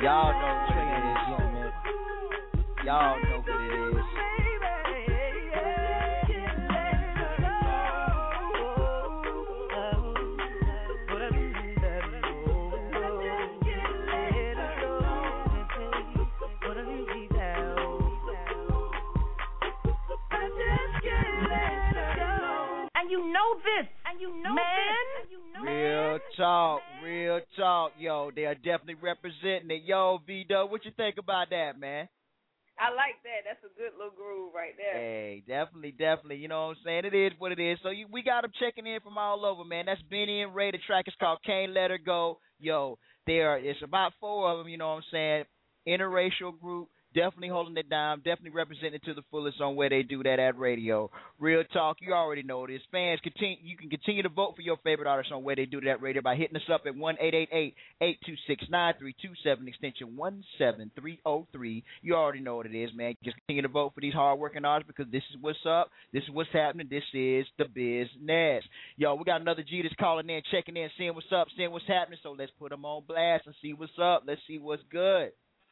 Y'all know what it is. Y'all know what it is. And you know this, and you know man. This, you know real talk, real talk, yo. They are definitely representing it, yo. V-Dub, what you think about that, man? I like that. That's a good little groove right there. Hey, definitely, definitely. You know what I'm saying? It is what it is. So you, we got them checking in from all over, man. That's Benny and Ray. The track is called Can't Let Her Go. Yo, there. It's about four of them. You know what I'm saying? Interracial group. Definitely holding it down, definitely representing it to the fullest on where they do that at radio. Real talk, you already know this. Fans, continue. You can continue to vote for your favorite artists on where they do that at radio by hitting us up at one eight eight eight, eight two six, nine three two seven, extension one seven three oh three. You already know what it is, man. Just continue to vote for these hard-working artists because this is what's up. This is what's happening. This is the business. Yo, we got another G that's calling in, checking in, seeing what's up, seeing what's happening. So let's put them on blast and see what's up. Let's see what's good.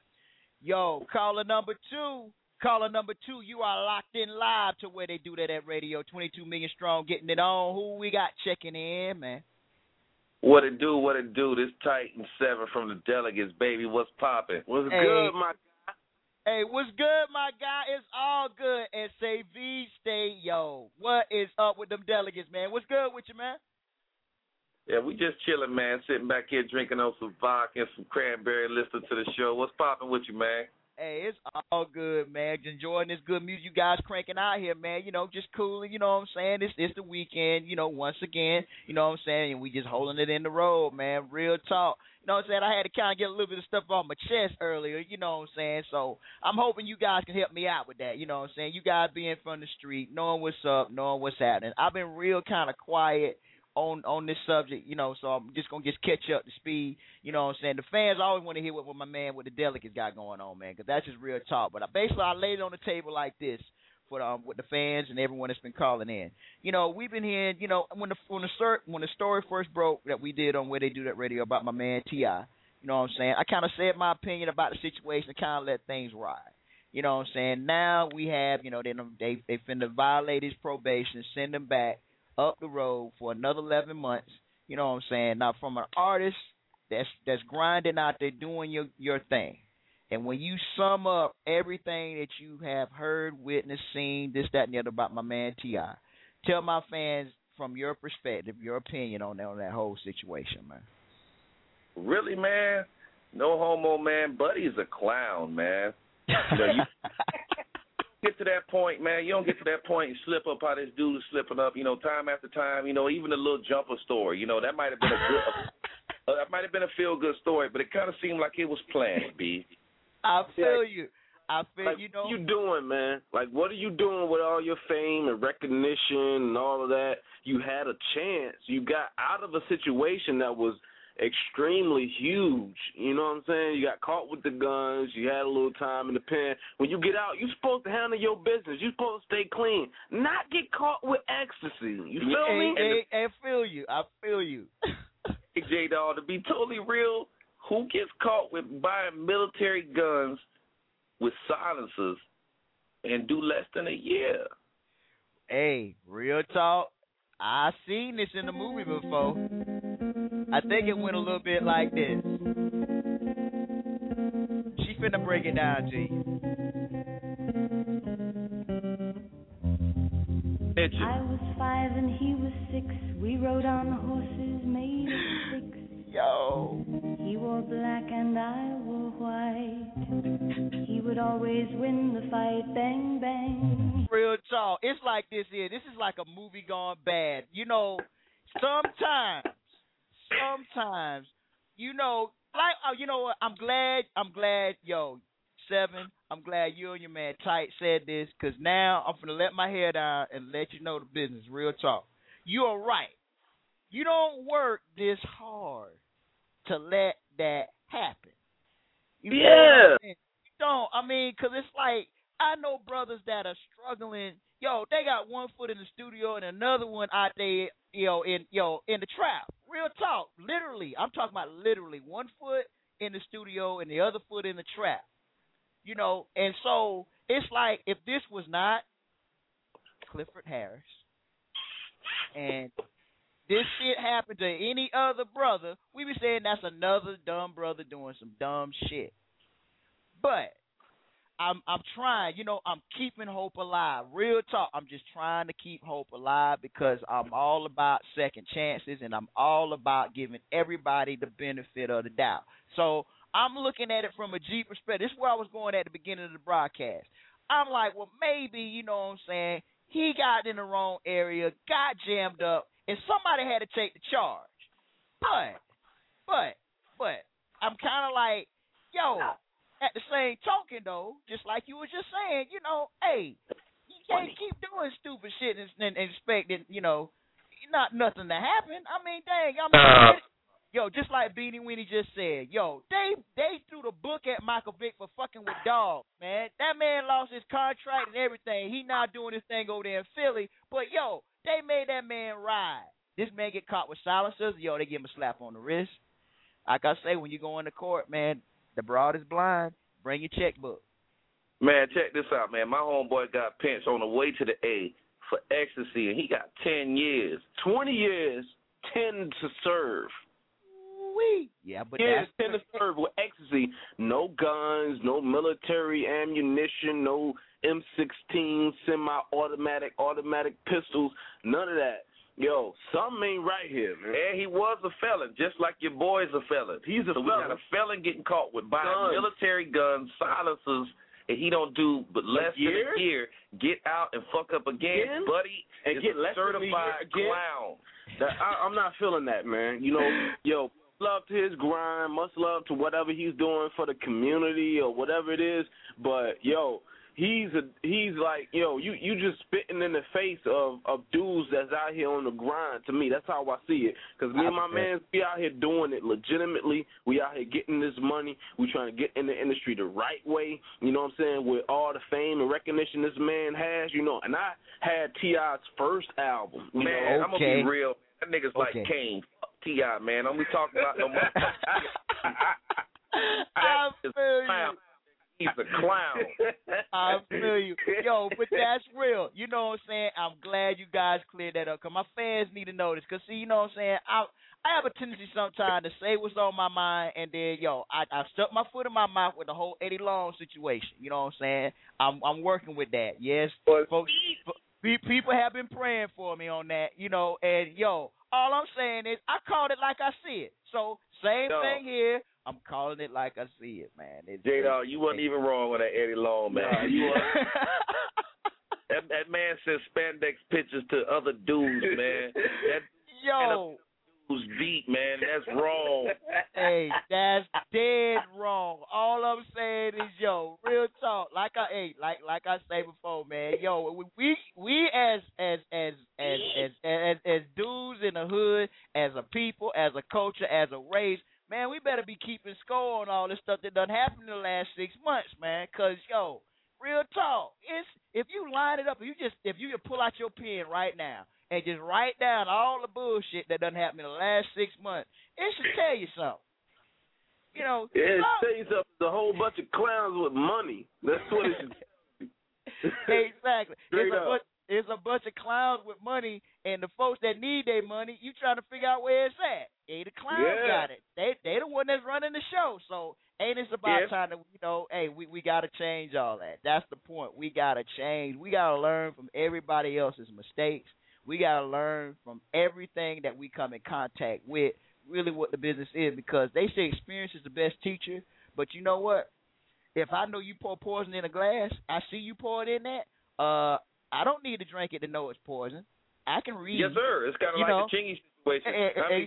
Yo, caller number two, caller number two, you are locked in live to where they do that at radio, twenty-two million strong, getting it on. Who we got checking in, man? What it do, what it do, this Titan seven from the Delegates, baby, what's popping? What's hey, good, my guy? Hey, what's good, my guy? It's all good. S A V State, yo, what is up with them Delegates, man? What's good with you, man? Yeah, we just chilling, man, sitting back here drinking on some vodka and some cranberry, listening to the show. What's popping with you, man? Hey, it's all good, man. Enjoying this good music you guys cranking out here, man. You know, just cooling, you know what I'm saying? It's, it's the weekend, you know, once again, you know what I'm saying? And we just holding it in the road, man. Real talk. You know what I'm saying? I had to kind of get a little bit of stuff off my chest earlier, you know what I'm saying? So I'm hoping you guys can help me out with that, you know what I'm saying? You guys being from the street, knowing what's up, knowing what's happening. I've been real kind of quiet on on this subject, you know, so I'm just going to just catch up to speed, you know what I'm saying? The fans always want to hear what, what my man with the Delegates got going on, man, because that's just real talk. But I, basically, I laid it on the table like this for the, um, with the fans and everyone that's been calling in. You know, we've been hearing, you know, when the when the, when the story first broke that we did on Where They Do That Radio about my man T I, you know what I'm saying? I kind of said my opinion about the situation and kind of let things ride. You know what I'm saying? Now we have, you know, they they, they finna violate his probation, send him back up the road for another eleven months, you know what I'm saying? Now, from an artist that's that's grinding out there doing your, your thing, and when you sum up everything that you have heard, witnessed, seen, this, that, and the other about my man T I, tell my fans from your perspective, your opinion on that, on that whole situation, man. Really, man? No homo, man. Buddy's a clown, man. You know, you get to that point, man. You don't get to that point and slip up how this dude is slipping up, you know, time after time. You know, even a little jumper story, you know, that might have been a good, uh, that might have been a feel good story, but it kind of seemed like it was planned, B. I feel you. I feel like, you know. What you doing, man? Like, what are you doing with all your fame and recognition and all of that? You had a chance. You got out of a situation that was extremely huge. You know what I'm saying? You got caught with the guns. You had a little time in the pen. When you get out, you're supposed to handle your business. You're supposed to stay clean, not get caught with ecstasy. You feel hey, me? Hey, I feel you. I feel you. Hey, J-Dawg, to be totally real, who gets caught with buying military guns with silencers and do less than a year? Hey, real talk. I seen this in the movie before. I think it went a little bit like this. She finna break it down to you. I was five and he was six. We rode on horses made of sticks. Yo. He wore black and I wore white. He would always win the fight. Bang, bang. Real talk. It's like this here. This is like a movie gone bad. You know, sometimes, sometimes, you know, like, oh, you know what? I'm glad, I'm glad, yo, Seven, I'm glad you and your man Tight said this, because now I'm going to let my hair down and let you know the business. Real talk. You are right. You don't work this hard to let that happen. You yeah. You don't. I mean, because it's like, I know brothers that are struggling. Yo, they got one foot in the studio and another one out there, yo, in yo in the trap. Real talk. Literally. I'm talking about literally one foot in the studio and the other foot in the trap. You know, and so it's like if this was not Clifford Harris and this shit happened to any other brother, we be saying that's another dumb brother doing some dumb shit. But I'm I'm trying, you know, I'm keeping hope alive. Real talk, I'm just trying to keep hope alive because I'm all about second chances and I'm all about giving everybody the benefit of the doubt. So I'm looking at it from a G perspective. This is where I was going at the beginning of the broadcast. I'm like, well, maybe, you know what I'm saying, he got in the wrong area, got jammed up, and somebody had to take the charge. But, but, but, I'm kind of like, yo, at the same token, though, just like you were just saying, you know, hey, you can't keep doing stupid shit and, and, and expecting, you know, not nothing to happen. I mean, dang, I mean, uh, yo, just like Beanie Weenie just said, yo, they they threw the book at Michael Vick for fucking with dogs, man. That man lost his contract and everything. He now doing his thing over there in Philly. But, yo, they made that man ride. This man get caught with silencers. Yo, they give him a slap on the wrist. Like I say, when you go into court, man, the broad is blind. Bring your checkbook. Man, check this out, man. My homeboy got pinched on the way to the A for ecstasy, and he got ten years. twenty years, ten to serve. Wee. Yeah, but yeah, that's... ten to serve with ecstasy. No guns, no military ammunition, no M sixteen, semi-automatic, automatic pistols, none of that. Yo, something ain't right here, man. And he was a felon, just like your boy's a felon. He's a so felon. We got a felon getting caught with buying guns. military guns, silencers, and he don't do but less than a year. Get out and fuck up again, again? buddy. And get a less certified than a year clown. That, I, I'm not feeling that, man. You know, yo, love to his grind, much love to whatever he's doing for the community or whatever it is. But yo, he's a he's like, yo, you you just spitting in the face of, of dudes that's out here on the grind. To me, that's how I see it. Because me and my man, we out here doing it legitimately. We out here getting this money. We trying to get in the industry the right way. You know what I'm saying? With all the fame and recognition this man has, you know. And I had T I's first album. Man, know? I'm gonna be real. That nigga's okay. like Kane. Fuck T I, man. I'm we talking about no more. I feel you. He's a clown. I feel you. Yo, but that's real. You know what I'm saying? I'm glad you guys cleared that up because my fans need to know this. Because, see, you know what I'm saying? I I have a tendency sometimes to say what's on my mind, and then, yo, I, I stuck my foot in my mouth with the whole Eddie Long situation. You know what I'm saying? I'm I'm working with that. Yes, folks, people have been praying for me on that, you know, and, yo, all I'm saying is I called it like I see it. So, same no. thing here. I'm calling it like I see it, man. J-Dawg, you wasn't even wrong with that Eddie Long, man. No, you that, that man sent spandex pictures to other dudes, man. That Yo. Dudes beat, man. That's wrong. Hey, that's dead wrong. All I'm saying is, yo, real talk. Like I, hey, like like I say before, man. Yo, we we as as as as as as, as dudes in the hood, as a people, as a culture, as a race. Man, we better be keeping score on all this stuff that done happened in the last six months, man. Cause yo, real talk, it's if you line it up, if you just if you pull out your pen right now and just write down all the bullshit that done happened in the last six months, it should tell you something. You know, yeah, it should tell you something. It's a whole bunch of clowns with money. That's what it should tell you. Exactly. It's a, bunch, it's a bunch of clowns with money, and the folks that need their money, you trying to figure out where it's at. Hey, the clowns yeah. got it. They they the one that's running the show. So ain't it's about yeah. time to, you know, hey, we, we got to change all that. That's the point. We got to change. We got to learn from everybody else's mistakes. We got to learn from everything that we come in contact with, really what the business is, because they say experience is the best teacher. But you know what? If I know you pour poison in a glass, I see you pour it in that, uh, I don't need to drink it to know it's poison. I can read. Yes, sir. It's kind of like know. a chingy situation. How many,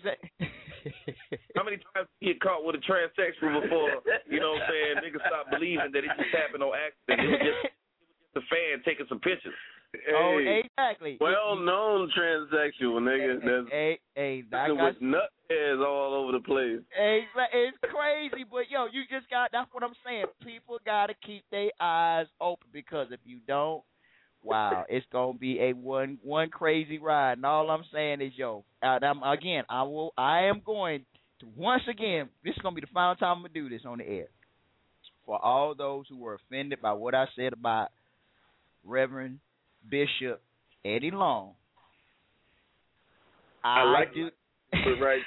how many times you get caught with a transsexual before, you know what I'm saying, niggas stop believing that it just happened on accident. It was just, it was just a fan taking some pictures. Hey, oh, exactly. Well-known transsexual, nigga. That's hey, hey, hey, with nut hairs all over the place. Hey, it's crazy, but, yo, you just got, that's what I'm saying. People got to keep their eyes open because if you don't, wow, it's gonna be a one one crazy ride, and all I'm saying is, yo, I'm, again, I will, I am going once again, this is going to be the final time I'm going to do this on the air. For all those who were offended by what I said about Reverend Bishop Eddie Long, I, I like do. It, right.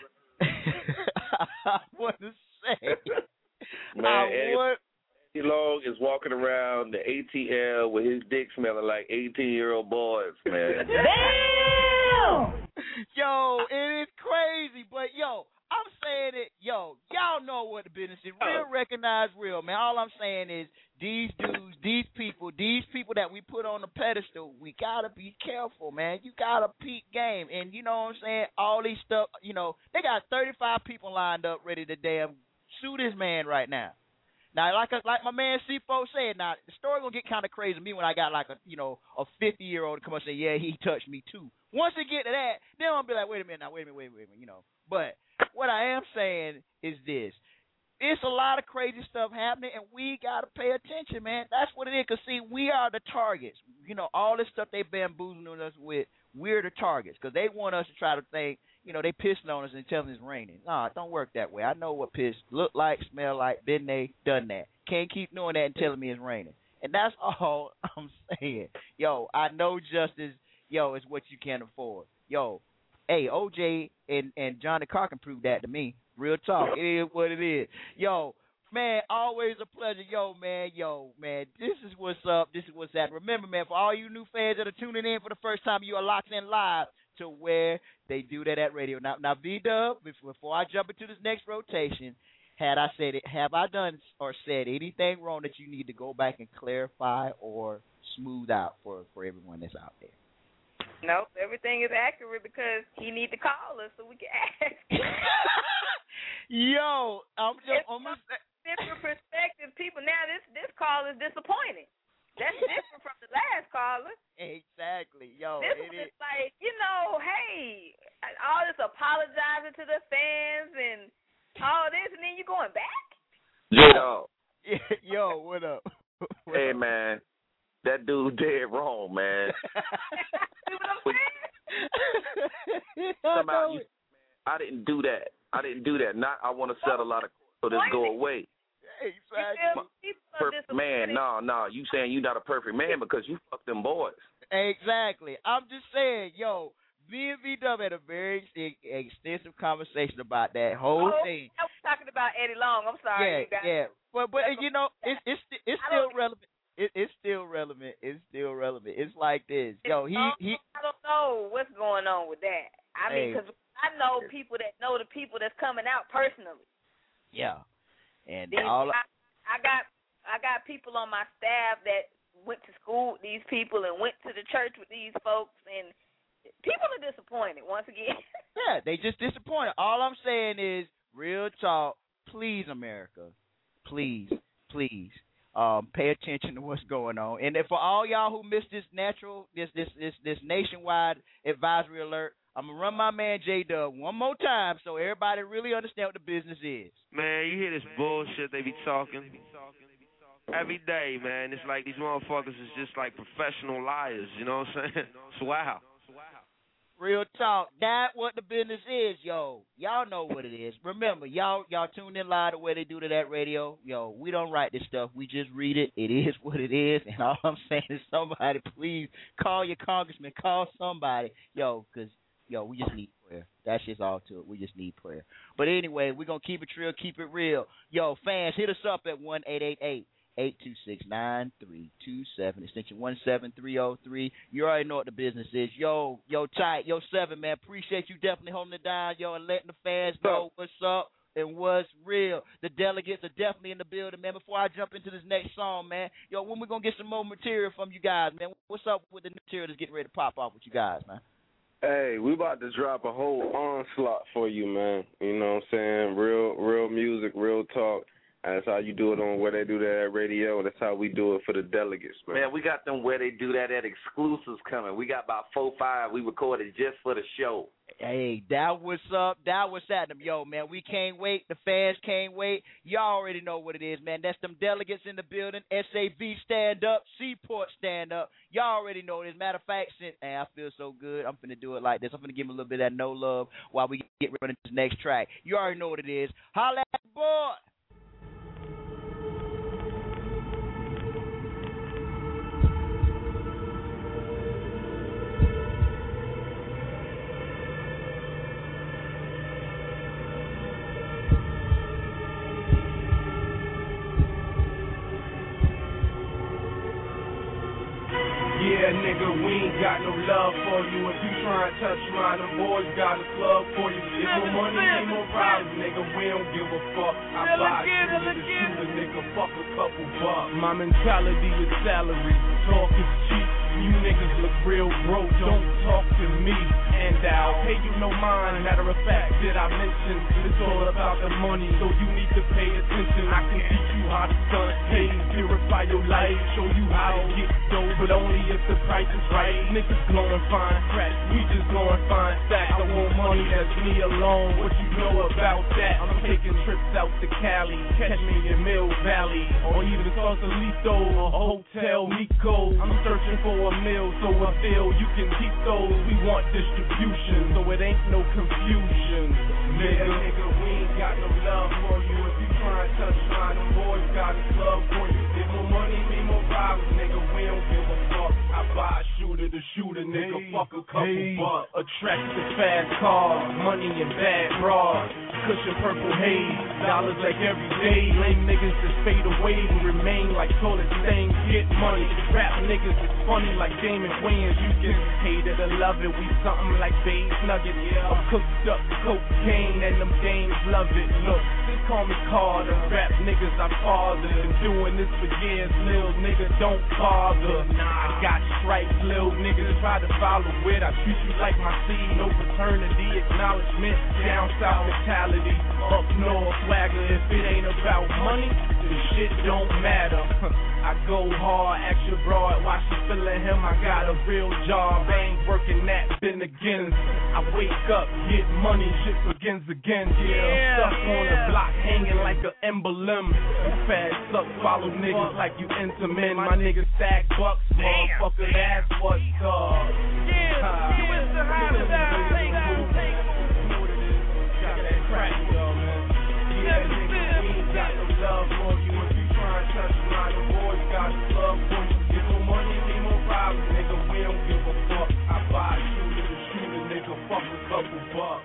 I want to say, man, I Eddie, want. Eddie Long is walking around the A T L with his dick smelling like eighteen-year-old boys, man. Damn! Yo, it is crazy, but yo, I'm saying it, yo, y'all know what the business is. Real recognize real, man. All I'm saying is these dudes, these people, these people that we put on the pedestal, we gotta be careful, man. You gotta peak game. And you know what I'm saying? All these stuff, you know, they got thirty-five people lined up ready to damn sue this man right now. Now, like like my man C four said, now the story gonna get kind of crazy to me when I got like a you know a fifty year old to come up and say, yeah, he touched me too. Once they get to that, then I'm gonna be like, wait a minute, now wait a minute, wait a minute, wait a minute, you know. But what I am saying is this: it's a lot of crazy stuff happening, and we gotta pay attention, man. That's what it is. Cause see, we are the targets. You know, all this stuff they bamboozling us with, we're the targets. Cause they want us to try to think. You know, they pissing on us and telling us it's raining. Nah, it don't work that way. I know what piss look like, smell like, been there, done that. Can't keep doing that and telling me it's raining. And that's all I'm saying. Yo, I know justice, yo, is what you can afford. Yo, hey, O J and, and Johnny Carr can prove that to me. Real talk. It is what it is. Yo, man, always a pleasure. Yo, man, yo, man, this is what's up. This is what's happening. Remember, man, for all you new fans that are tuning in for the first time, you are locked in live to where they do that at radio. Now, now V-Dub, before I jump into this next rotation, had I said it, have I done or said anything wrong that you need to go back and clarify or smooth out for, for everyone that's out there? Nope, everything is accurate because he need to call us so we can ask. Yo, I'm just I'm from different perspective. People now this this call is disappointing. That's different from the last caller. Exactly. Yo, this it one is is like, you know, hey, all this apologizing to the fans and all this, and then you going back? J-Dog. Yo, what up? What hey, up? man, that dude dead wrong, man. See what I'm saying? Somehow you, I didn't do that. I didn't do that. Not I want to settle a lot of so this go away. Exactly. Perfect man, no, no. You saying you not a perfect man because you fucked them boys. Exactly. I'm just saying, yo, me and V-Dub had a very ex- extensive conversation about that whole oh, thing. I was talking about Eddie Long. I'm sorry. Yeah, you guys. yeah. But but you know, it's it's it's still relevant. It, it's still relevant. It's still relevant. It's like this, yo. He he. I don't know what's going on with that. I mean, because hey. I know people that know the people that's coming out personally. Yeah. And these, all I, I got I got people on my staff that went to school with these people and went to the church with these folks, and people are disappointed once again. Yeah, they just disappointed. All I'm saying is, real talk, please, America, please, please, um, pay attention to what's going on. And for all y'all who missed this natural, this this this this nationwide advisory alert, I'm gonna run my man J Dub one more time so everybody really understand what the business is. Man, you hear this bullshit they be talking every day, man. It's like these motherfuckers is just like professional liars. You know what I'm saying? It's wow. Real talk. That's what the business is, yo. Y'all know what it is. Remember, y'all y'all tuned in live the way they do to that radio. Yo, we don't write this stuff. We just read it. It is what it is. And all I'm saying is somebody, please call your congressman. Call somebody. Yo, because, yo, we just need prayer. That's just all to it. We just need prayer. But anyway, we're going to keep it real, keep it real. Yo, fans, hit us up at one eight eight eight, eight two six, nine three two seven, extension one seven three oh three. You already know what the business is. Yo, yo, tight, yo, seven, man. Appreciate you definitely holding it down, yo, and letting the fans know what's up and what's real. The delegates are definitely in the building, man. Before I jump into this next song, man, yo, when we going to get some more material from you guys, man? What's up with the material that's getting ready to pop off with you guys, man? Hey, we about to drop a whole onslaught for you, man. You know what I'm saying? Real, real music, real talk. That's how you do it on Where They Do That at Radio. That's how we do it for the delegates, man. Man, we got them Where They Do That at exclusives coming. We got about four, five we recorded just for the show. Hey, that what's up. That what's at them. Yo, man, we can't wait. The fans can't wait. Y'all already know what it is, man. That's them delegates in the building. S A V stand up. Seaport stand up. Y'all already know this. Matter of fact, since hey, I feel so good, I'm finna do it like this. I'm finna give him a little bit of that no love while we get ready to this next track. You already know what it is. Holla at the boy. Yeah, nigga, we ain't got no love for you. If you try and touch mine, the boys got a club for you. If more money, ain't more problems, nigga, we don't give a fuck. I buy a shoot to shoot a nigga, fuck a couple bucks. My mentality is salary, talk is cheap. You niggas look real broke, don't talk to me. And I'll pay you no mind. Matter of fact, did I mention it's all about the money, so you need to pay attention. I can teach you how to stunt, pay, purify your life, show you how to get dough, but only if the price is right. Niggas glowing fine crack, we just glowing fine stacks. I want money, that's me alone. What you know about that? I'm taking trips out to Cali, catch me in Mill Valley, or even Sausalito, or Hotel Nico. I'm searching for a meal, so I feel you can keep those. We want distribution, so it ain't no confusion. Nigga, nigga, we ain't got no love for you. If you try and touch mine, them boys got a love for you. If more money, be more problems, nigga, we don't give a fuck. I buy a shooter to shoot a nigga, hey, fuck a couple hey. bucks. Attractive fast cars, money and bad bras. Cushion purple haze, dollars like every day. Lame niggas just fade away and remain like toilet stains. Get money, rap niggas is funny like Damon Wayans. You can hate it or love it, we something like Babe Nuggets. I'm cooked up cocaine and them dames love it. Look, just call me Carter, rap niggas I father. Been doing this for years, lil nigga don't bother. Nah, I got stripes, lil niggas try to follow it. I treat you like my seed, no paternity acknowledgement. Down south mentality. Up north swagger, if it ain't about money, the shit don't matter. I go hard, ask your broad, why she feeling him? I got a real job, I ain't working that, been again. I wake up, get money, shit begins again. Yeah, yeah, stuck yeah. on the block, hanging like an emblem. You fast up, follow niggas like you into men. My niggas stack bucks, motherfucker, that's what's up. Yeah, uh, you is the hottest down, crack, yo, man. Yeah, nigga, we ain't got no love for you. If you try and touch mine, the boys got love for you. Get more money, need more problems, nigga, we don't give a fuck. I buy a shooter to shoot a nigga, fuck a couple bucks.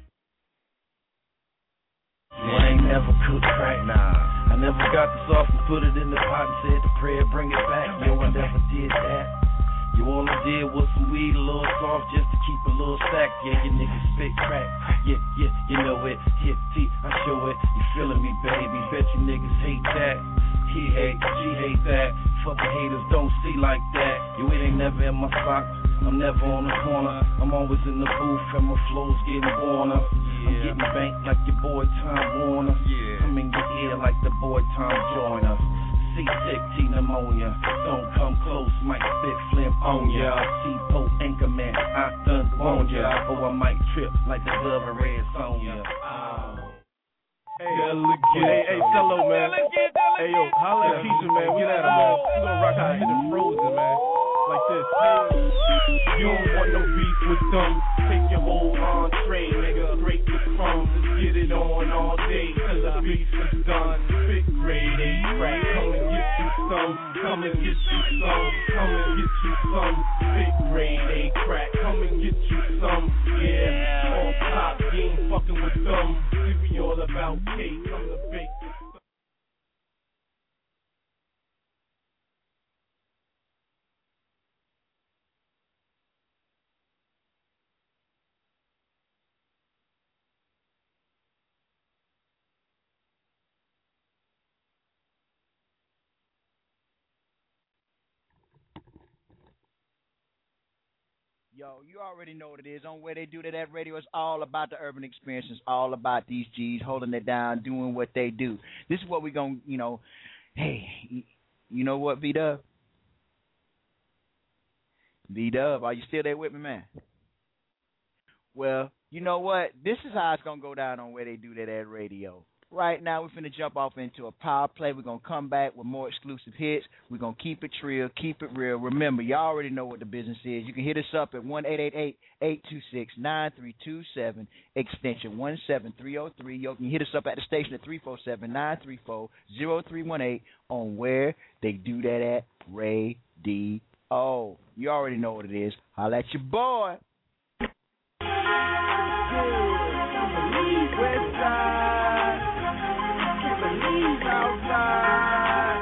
I ain't never cooked crack, nah. I never got the sauce and put it in the pot and said the prayer, bring it back. Yo, I never did that. You all I did was some weed, a little soft, just to keep a little stack. Yeah, you niggas spit crack. Yeah, yeah, you know it. Hit T, I show it. You feeling me, baby? Bet you niggas hate that. He hate, she hate that. Fucking haters don't see like that. You it ain't never in my sock. I'm never on the corner. I'm always in the booth and my flow's getting warmer. Yeah. I'm getting banked like your boy Tom Warner. Yeah. Come in your ear like the boy Tom Joyner. Seasick, T pneumonia. Don't come close, might spit flim on ya. Seapost Anchorman, I done warned ya. Or I might trip like the dove of Red Sonja. Oh. Hey, hey, hey, Cello, man. Hey, yo, holla at Keisha, man. We at him, man. We gonna rock out here in Frozen, man. Like this. You don't want no beef with them. Take your whole entree, nigga. Break the crumbs and get it on all day till the beef is done. Big grade A crack. Come and get you some. Come and get you some. Come and get you some. Big grade A crack. Come and get you some. Yeah. On top, you ain't fucking with them. We all about cake. Come to bake this. Yo, you already know what it is. On Where They Do That at Radio, it's all about the urban experience. It's all about these G's holding it down, doing what they do. This is what we're going to, you know, hey, you know what, V-Dub? V-Dub, are you still there with me, man? Well, you you know what? This is how it's going to go down on Where They Do That at Radio. Right now, we're finna jump off into a power play. We're going to come back with more exclusive hits. We're going to keep it real, keep it real. Remember, y'all already know what the business is. You can hit us up at one eight eight eight, eight two six, nine three two seven, extension one seven three oh three. You can hit us up at the station at three four seven, nine three four, zero three one eight on Where They Do That at Radio. You already know what it is. Holla at your boy. Outside,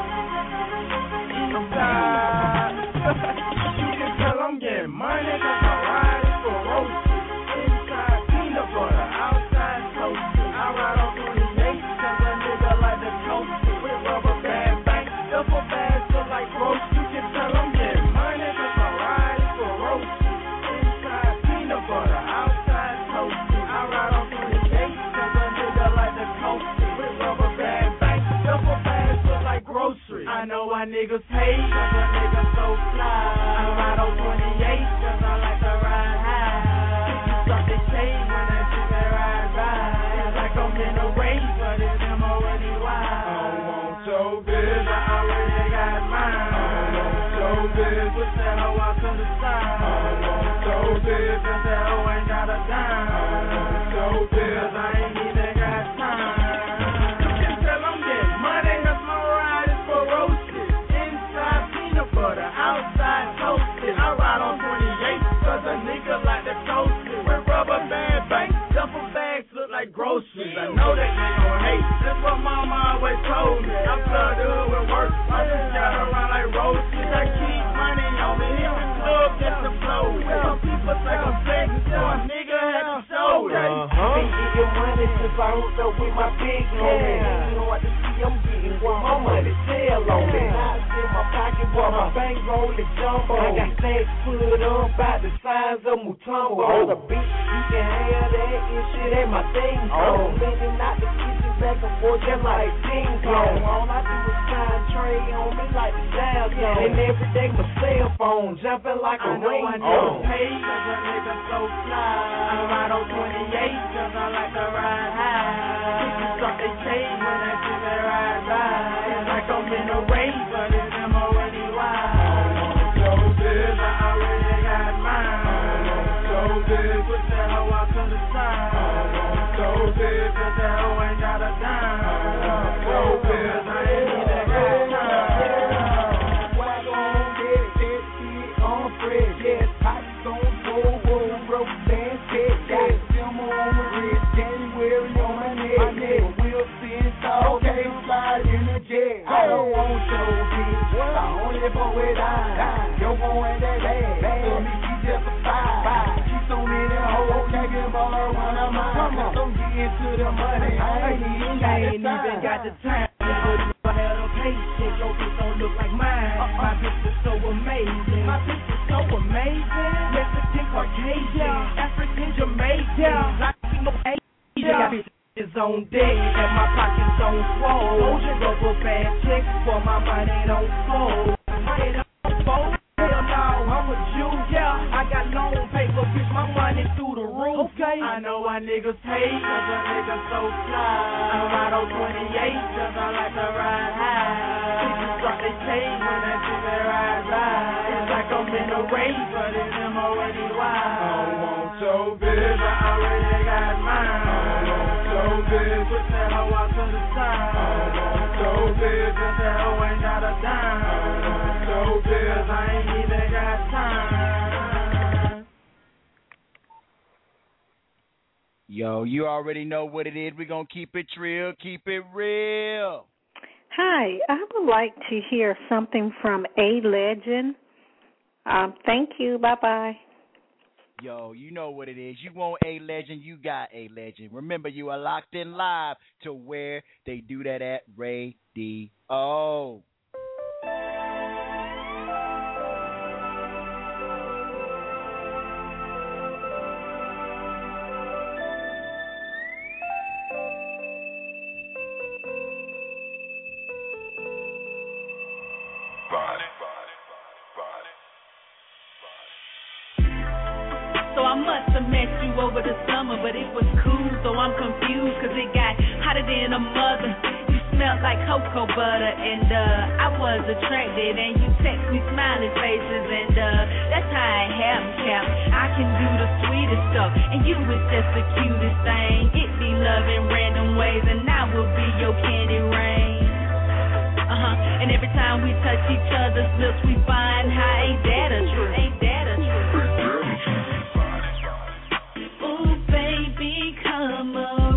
inside. You can tell I'm getting money 'cause my ride is for roasted. Inside peanut butter, outside toasted. I ride on twenty-eight 'cause a nigga like the toasted. With rubber band bank, duffel bags look like roast. You can tell I'm getting money 'cause my ride is for roasted. Inside peanut butter, outside toasted. I ride on twenty-eight 'cause a nigga like the toasted. With rubber band bank, duffel bags look like groceries. I know why niggas hate 'cause a nigga so fly. I ride on twenty-eight 'cause I like to ride high. Bitches suck they chain when they see me ride by. It's like I'm in a race, but it's M O N E Y. I don't want your bitch, I already got mine. I don't want your bitch, push that hoe out to the side. I don't want your bitch, 'cause that hoe ain't got a dime. I don't want your bitch, 'cause I ain't even got time. Outside toasted, I ride on twenty-eight 'cause a nigga like the toasted. With rubber band bank, duffel bags look like groceries. I know that they gon' hate, that's what mama always told me. I'm plugged up with work, I just got around like roaches. I keep money on me, hit the club just to blow. Some people think I'm flexing, so a nigga had to show it. Been getting money since I hooked up with my big homie. You know what to see, I'm getting what my money tell on me. In my pocket, boy, my bankroll is jumbo. I got stacks put up by the size of Mutombo. On the beat, you can have that and shit ain't my thing. Oh, leaning out the kitchen back and forth just like ping pong. All I do is shine tray on me like the Dow Jones. And every day my cell phone jumping like a ring. I know I pay 'cause a nigga so fly. I ride on twenty-eight 'cause I like to ride high. Bitches suck they chain when they see me ride by. It's like I'm in a race, but it's M O N E Y. I want your bitch, I already got mine. I want your bitch, push that hoe out to the side. I want your bitch, 'cause that hoe ain't got a dime. I want your bitch, 'cause I ain't even got time. Swag on deck, that shit on Fred. Yes, pockets on full, roll, broke, dance, head, got them on the wrist. January on my neck, my neck. We'll spin tall, okay, slide in the jet. I don't want your bitch, I only fuck with I. Yo, going that bad, for me she just a five. She so many hoes, can't give her one of mine. Come on, don't get into the money, I ain't even got the time. Even got the time. I had a paycheck, your bitch don't look like mine. My bitch is so amazing, my bitch is so amazing. Mexican, Caucasian, African, Jamaican, Latino, Asian. Is on deck and my pockets on swole. Rubber band checks for my money don't fold. Money don't fold. Hell no, I'm a Jew, yeah. I got loan paper, bitch, my money through the roof. Okay. I know why niggas hate, 'cause a nigga so fly. I ride on twenty-eight 'cause I like to ride high. Bitches suck they chain when they see me ride by. It's like I'm in a race, but it's M O N E Y. I don't want your bitch, I already got mine. Your bitch, push that hoe out to the side. I want your bitch, 'cause that hoe ain't got a dime. I want your bitch, 'cause I ain't even got time. Yo, you already know what it is. We're going to keep it real, keep it real. Hi, I would like to hear something from A Legend. Um, thank you. Bye-bye. Yo, you know what it is. You want A Legend, you got A Legend. Remember, you are locked in live to Where They Do That at Radio. So I must have met you over the summer, but it was cool, so I'm confused, cause it got hotter than a mother. You smelled like cocoa butter, and uh, I was attracted, and you text me smiling faces, and uh, that's how it happened, Cap. I can do the sweetest stuff, and you was just the cutest thing. It be love in random ways, and I will be your candy rain. Uh-huh, and every time we touch each other's lips, we find how ain't that a truth, ain't that a truth. Ooh, baby, come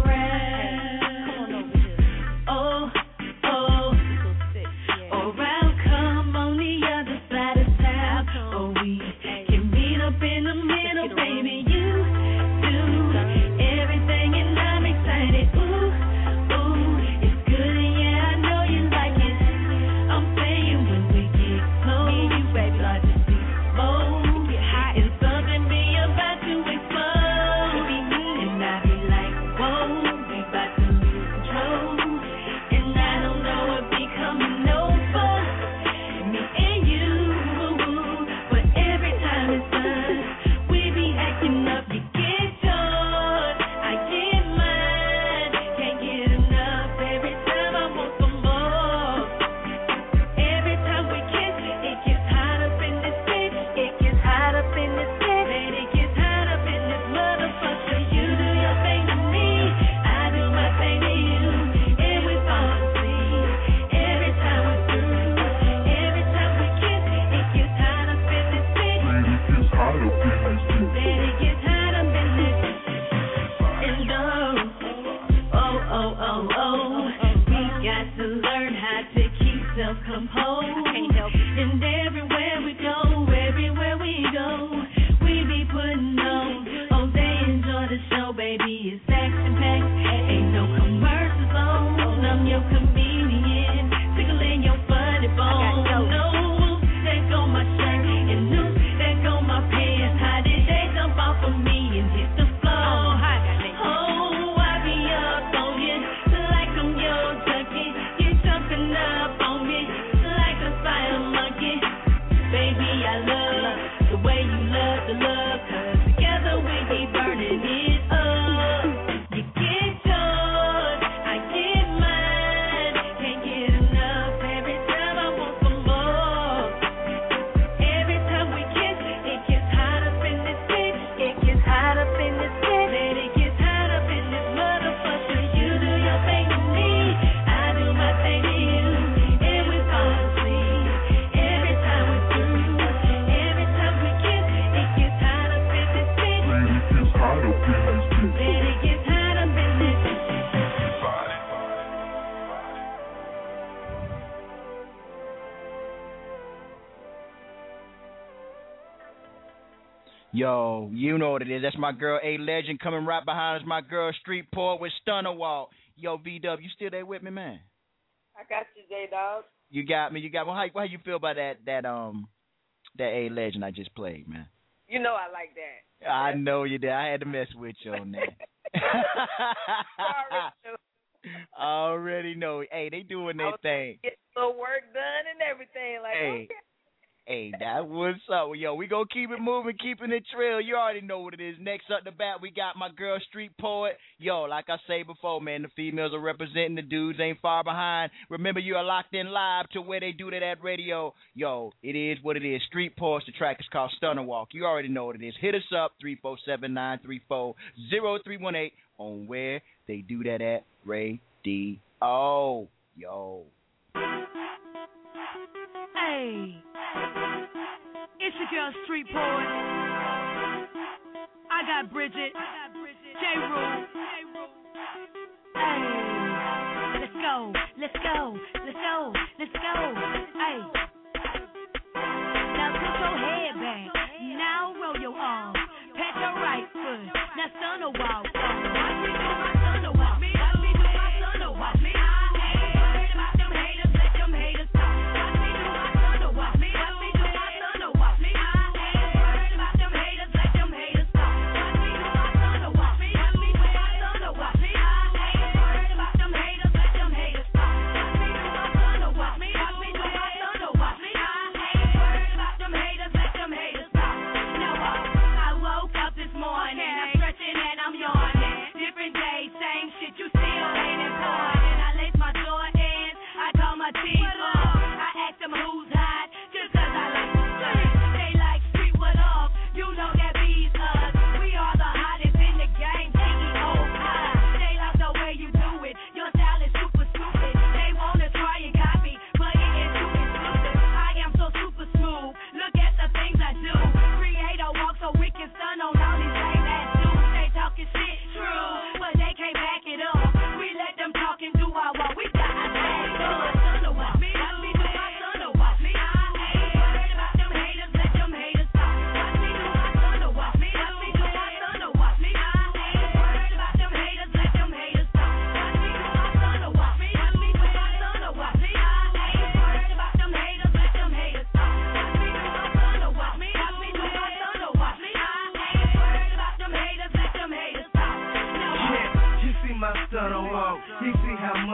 around. Oh, oh, around, come on the other side of town. Oh, we can meet up in the middle, baby, you do everything, and I'm excited. Ooh, ooh, it's good, and yeah, I know you like it. I'm saying when we get close, me and you, baby, like to see smoke. Get hot and something be about to explode. And I be like, whoa, we about to lose control. And I don't know what be coming over me and you. But every time it's done, we be acting up. You get yours, I get mine. Can't get enough. Every time I want some more. Every time we kiss, it gets hot up in this bitch. It gets hot up in this bitch. Man, it gets hot up in this motherfucker. You do your thing to me, I do my thing to you, and we fall asleep. Every time we're through, every time we kiss, it gets hot up in this bitch. Man, it gets hot up in this bitch. Man, it gets hot up in this. And oh, oh, oh, oh, oh, we got to learn how to keep self-composed. I can't help it. And everywhere we go, everywhere we go, we be putting on. Oh, they enjoy the show, baby. It's action-packed. Ain't no commercials on. I'm your comedian, tickling your funny bone. No, there go my shirt, and no, there go my pants. How did they jump off of me and hit the floor? Oh, I be up on you like I'm your junkie. You jumping up on me like a spider monkey. Baby, I love the way you love the love, cause together we be burning it up. You get yours, I get mine. Can't get enough. Every time I want some more. Every time we kiss, it gets hot up in this bitch. It gets hot up in this bitch. Man, it gets hot up in this motherfucker. You do your thing to me, I do my thing to you, and we fall asleep. Every time we're through, every time we kiss, it gets hot up in this bitch. Man, it gets hot up in this bitch. Man, it gets hot up in this. Yo, you know what it is. That's my girl A Legend coming right behind us. My girl Street Poet with Stunner Walk. Yo, V W, you still there with me, man? I got you, J-Dog. You got me. You got me. How, how you feel about that that um that A Legend I just played, man? You know I like that. I know you did. I had to mess with you on that. Already know. Hey, they doing their thing. Get a little work done and everything. Like, Hey. okay. Hey, that was up. Yo, we gonna keep it moving, keeping it trail. You already know what it is. Next up the bat, we got my girl Street Poet. Yo, like I say before, man, the females are representing, the dudes ain't far behind. Remember, you are locked in live to where they do that at radio. Yo, it is what it is. Street Poet, the track is called Stunner Walk. You already know what it is. Hit us up, three four seven, nine three four, zero three one eight on where they do that at radio. Yo. Hey, it's your girl Street Poet. I got Bridget, J. Rule. Hey, let's go, let's go, let's go, let's go. Hey, now put your head back, now roll your arms, pat your right foot, now stunner walk. Watch me do my stunner walk, watch me do my stunner walk.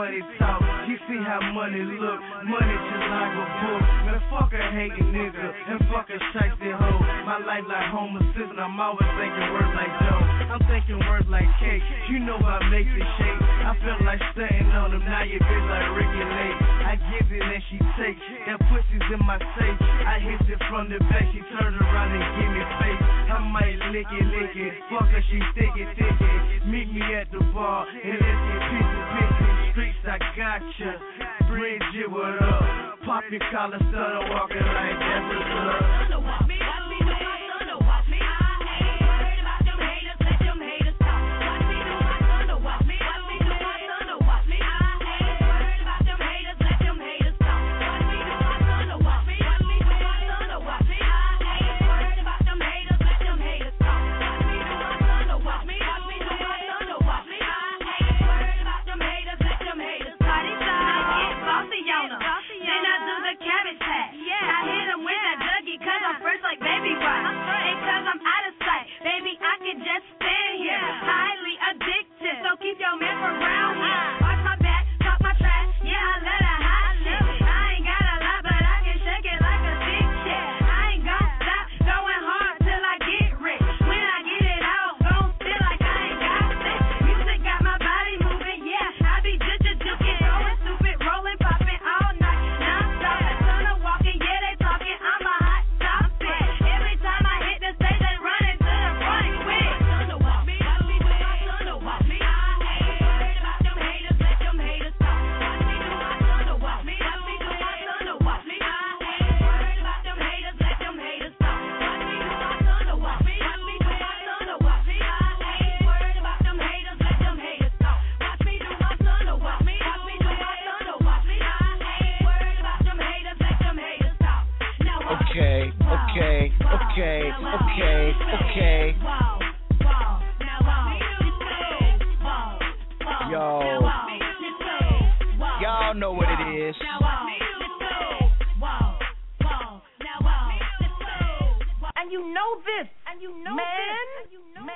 money talk. You see how money look. Money just like a book. Man, fuck a hating nigga and fuck a shiesty hoe. My life like Homer Simpson. I'm always thinking words like dough. I'm thinking words like cake. You know I make the shake. I feel like stunting on them. Now you bitch like Ricky Lake. I give it and she takes. That pussy's in my safe. I hit it from the back. She turns around and give me face. I might lick it, lick it. Fuck her, she thick it, thick it. Meet me at the bar and let's get pissy, pissy. Streets, I gotcha. Bridget, what up? Pop your collar, started walking like that's a love. Watch me, watch me, do my son, watch me. I ain't worried about them haters, let them haters talk. Watch me do my son, watch me. Watch me do my son, watch me. I ain't worried about them haters, let them haters talk. Watch me do my son, watch me. Watch me do my son, watch me. I ain't worried about them haters, let them haters talk. Watch me do my son, watch me. Watch me do my son, watch me. I ain't worried about them haters, let them haters talk. Party time, get bossy on 'em. Then I do the cabbage patch. I hit 'em with that Dougie 'cause I'm fresh like baby rice. And 'cause I'm out of sight, baby, I can just stand here. Highly addicted, so keep your man around here. Watch my back, talk my trash, yeah, I let her hot shit. I ain't got a lot, but I can shake it like a big shit. I ain't gon' stop going hard till I get rich. When I get it out, gon' feel like I ain't got this. Music got my body moving, yeah, I be just a juking, going stupid, rolling, popping all night. Now I'm stopping, son of walking, yeah, they talking, I'm a hot topic. Every time I hit the stage, they running to the front quick. Son of walk me, watch me do my son of walk me. I ain't worried about them haters, let them haters talk. Watch me do my son of walk me. Watch me do my son of walk me. I ain't worried about them haters, let them haters talk. Watch me do my son of walk me. Watch me do my son of walk me. I ain't worried about them haters, let them haters talk. Watch me do my son of walk me. Watch me do my son of walk me. I ain't worried about them haters, let them haters talk. Now watch. Okay, okay, okay, okay, okay. Yo, y'all know what it is. And you know this, and you know man, this, man.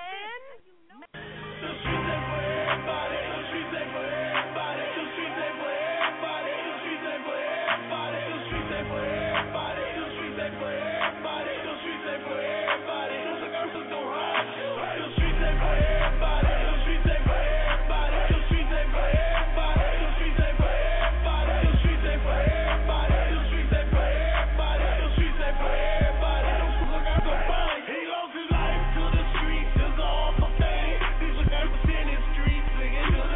He lost his life to the streets, is all for fame. These look at the in the streets, singing the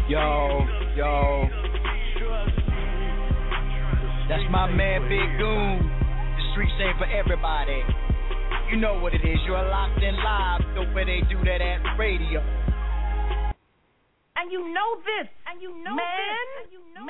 Yo, yo. That's my man, Big Goon. The streets ain't for everybody. You know what it is. You're locked in live the way they do that at the radio. And you know this. And you know man, this. And you know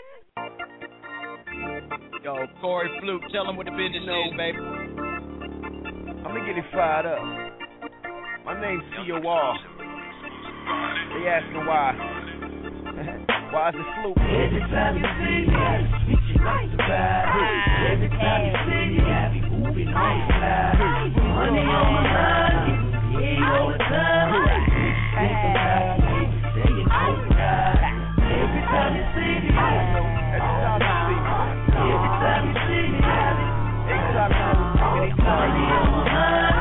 man. Yo, Corey Fluke, tell him what the business is, baby. I'm gonna get it fired up. My name's C O R. They asking why. Why is it Fluke? Every time you see me, I switch it like the vibe. Every time you see me, I be moving on the fly. Money on my mind, getting paid all the time. Think about it, saying oh God. Every time you see me, every time you see me, every time you see me, every time you see me, money on my mind.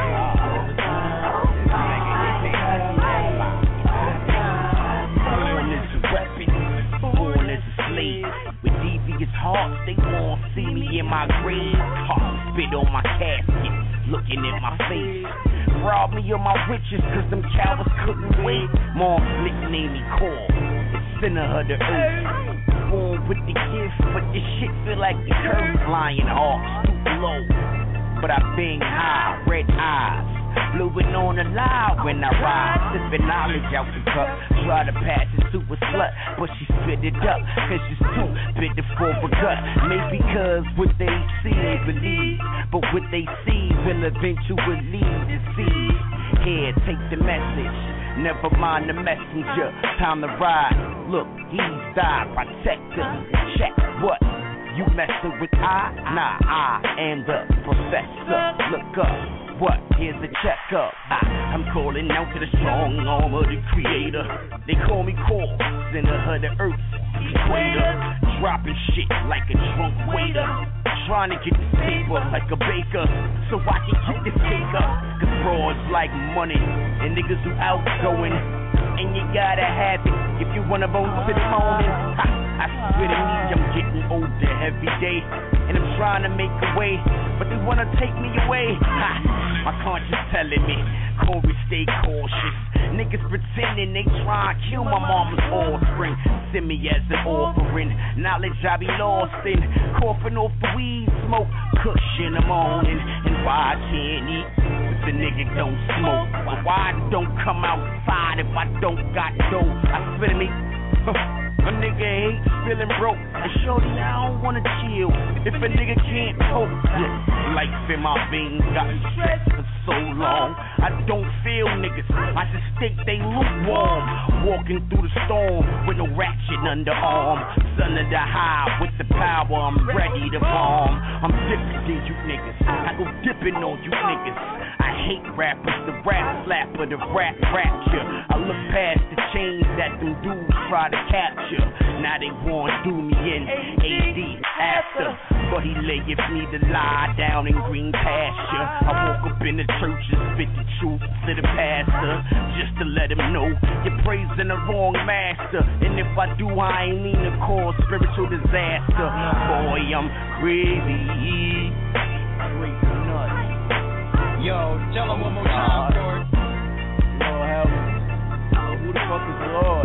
With devious hearts, they won't see me in my grave. Heart spit on my casket, looking at my face. Rob me of my riches, cause them cowards couldn't wait. Mom nicknamed me Cole, the center of the earth. Born with the gift, but this shit feel like the curse. Flying hard, stoop low, but I bang high, red eyes. Blowing on the loud when I ride, sipping knowledge out the cup. Try to pass it to a slut, but she spit it up, cause she's too bitter for a gut. Maybe cause what they see they believe, but what they see will eventually deceive. Here, take the message, never mind the messenger. Time to ride, look, he's died, protect him. Check what? You messing with I? Nah, I am the professor. Look up. What? Here's the checkup. I, I'm calling out to the strong arm of the creator. They call me Core, center of the earth, equator. Dropping shit like a drunk waiter. Trying to get this paper like a baker, so I can get this cake up. Cause broads like money, and niggas who outgoing. And you gotta have it if you wanna vote to the morning. Ha, I swear to me, I'm getting older every day, and I'm trying to make a way, but they wanna take me away. Ha, my conscience telling me, Corey, stay cautious. Niggas pretending they try and kill my mama's offspring. Send me as an offering, knowledge I be lost in. Coughing off the weed smoke, kush in the morning. And why I can't eat if the nigga don't smoke? Why I don't come outside if I don't got dough? I spit me. A nigga hate feeling broke, and shorty, I don't wanna chill if a nigga can't cope. Yeah, life in my veins got me stressed for so long. I don't feel niggas, I just think they lukewarm. Walking through the storm with no ratchet underarm. Son of the high with the power, I'm ready to bomb. I'm different than you niggas, I go dipping on you niggas. I hate rappers, the rap slapper, the rap rapture. I look past the chains that them dudes try to capture. Now they want to do me in A D after, but he layeth me to lie down in green pasture. I woke up in the church and spit the truth to the pastor, just to let him know you're praising the wrong master. And if I do, I ain't mean to cause spiritual disaster. Boy, I'm crazy. Crazy nuts. Yo, tell him one more time, Lord. Lord help me. Who the fuck is the Lord?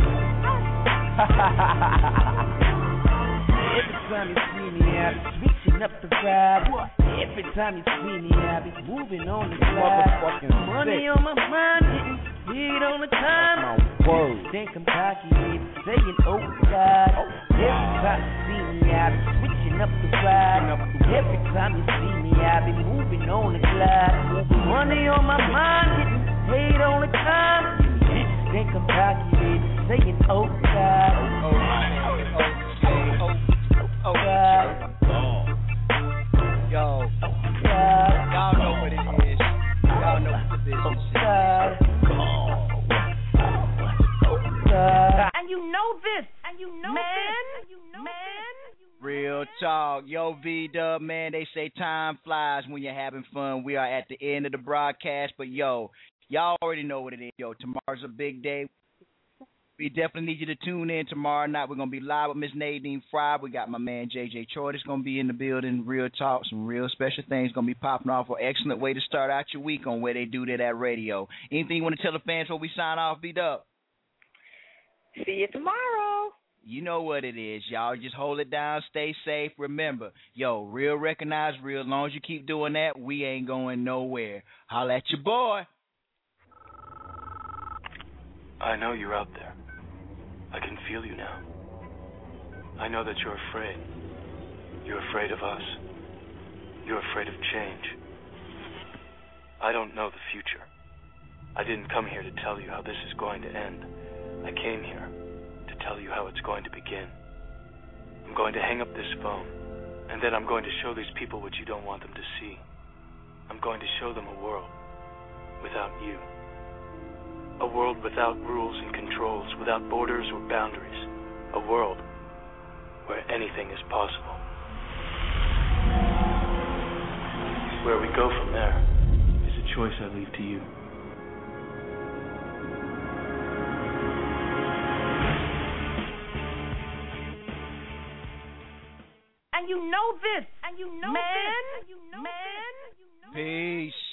Every time you see me, I be switching up the vibe. Every time you see me, I be moving on the slide. Money on my mind, getting paid on the time. Word. Think I'm cocky, saying oh God. Every time you see me, I be switching up the vibe. Every time you see me, I be moving on the glide. Money on my mind, getting paid on the time. Think I'm cocky, baby, saying oh God. Oh, oh, oh, oh, oh, God. oh. Yo, oh God. Y'all know what it is. Y'all know what the business is. God. Oh God. And you know this. And you know man. This. And you know man. Real talk. Yo, V-Dub, man, they say time flies when you're having fun. We are at the end of the broadcast, but yo, y'all already know what it is. Yo, tomorrow's a big day. We definitely need you to tune in tomorrow night. We're going to be live with Miss Nadine Fry. We got my man J J Choi that's going to be in the building. Real talk, some real special things going to be popping off. An excellent way to start out your week on Where They Do That at Radio. Anything you want to tell the fans before we sign off, V-Dub? See you tomorrow. You know what it is, y'all. Just hold it down, stay safe. Remember, yo, real recognize real. As long as you keep doing that, we ain't going nowhere. Holla at your boy. I know you're out there. I can feel you now. I know that you're afraid. You're afraid of us. You're afraid of change. I don't know the future. I didn't come here to tell you how this is going to end. I came here to tell you how it's going to begin. I'm going to hang up this phone, and then I'm going to show these people what you don't want them to see. I'm going to show them a world without you. A world without rules and controls, without borders or boundaries. A world where anything is possible. Where we go from there is a choice I leave to you. And you know this. And you know man, this. And you know man. Peace.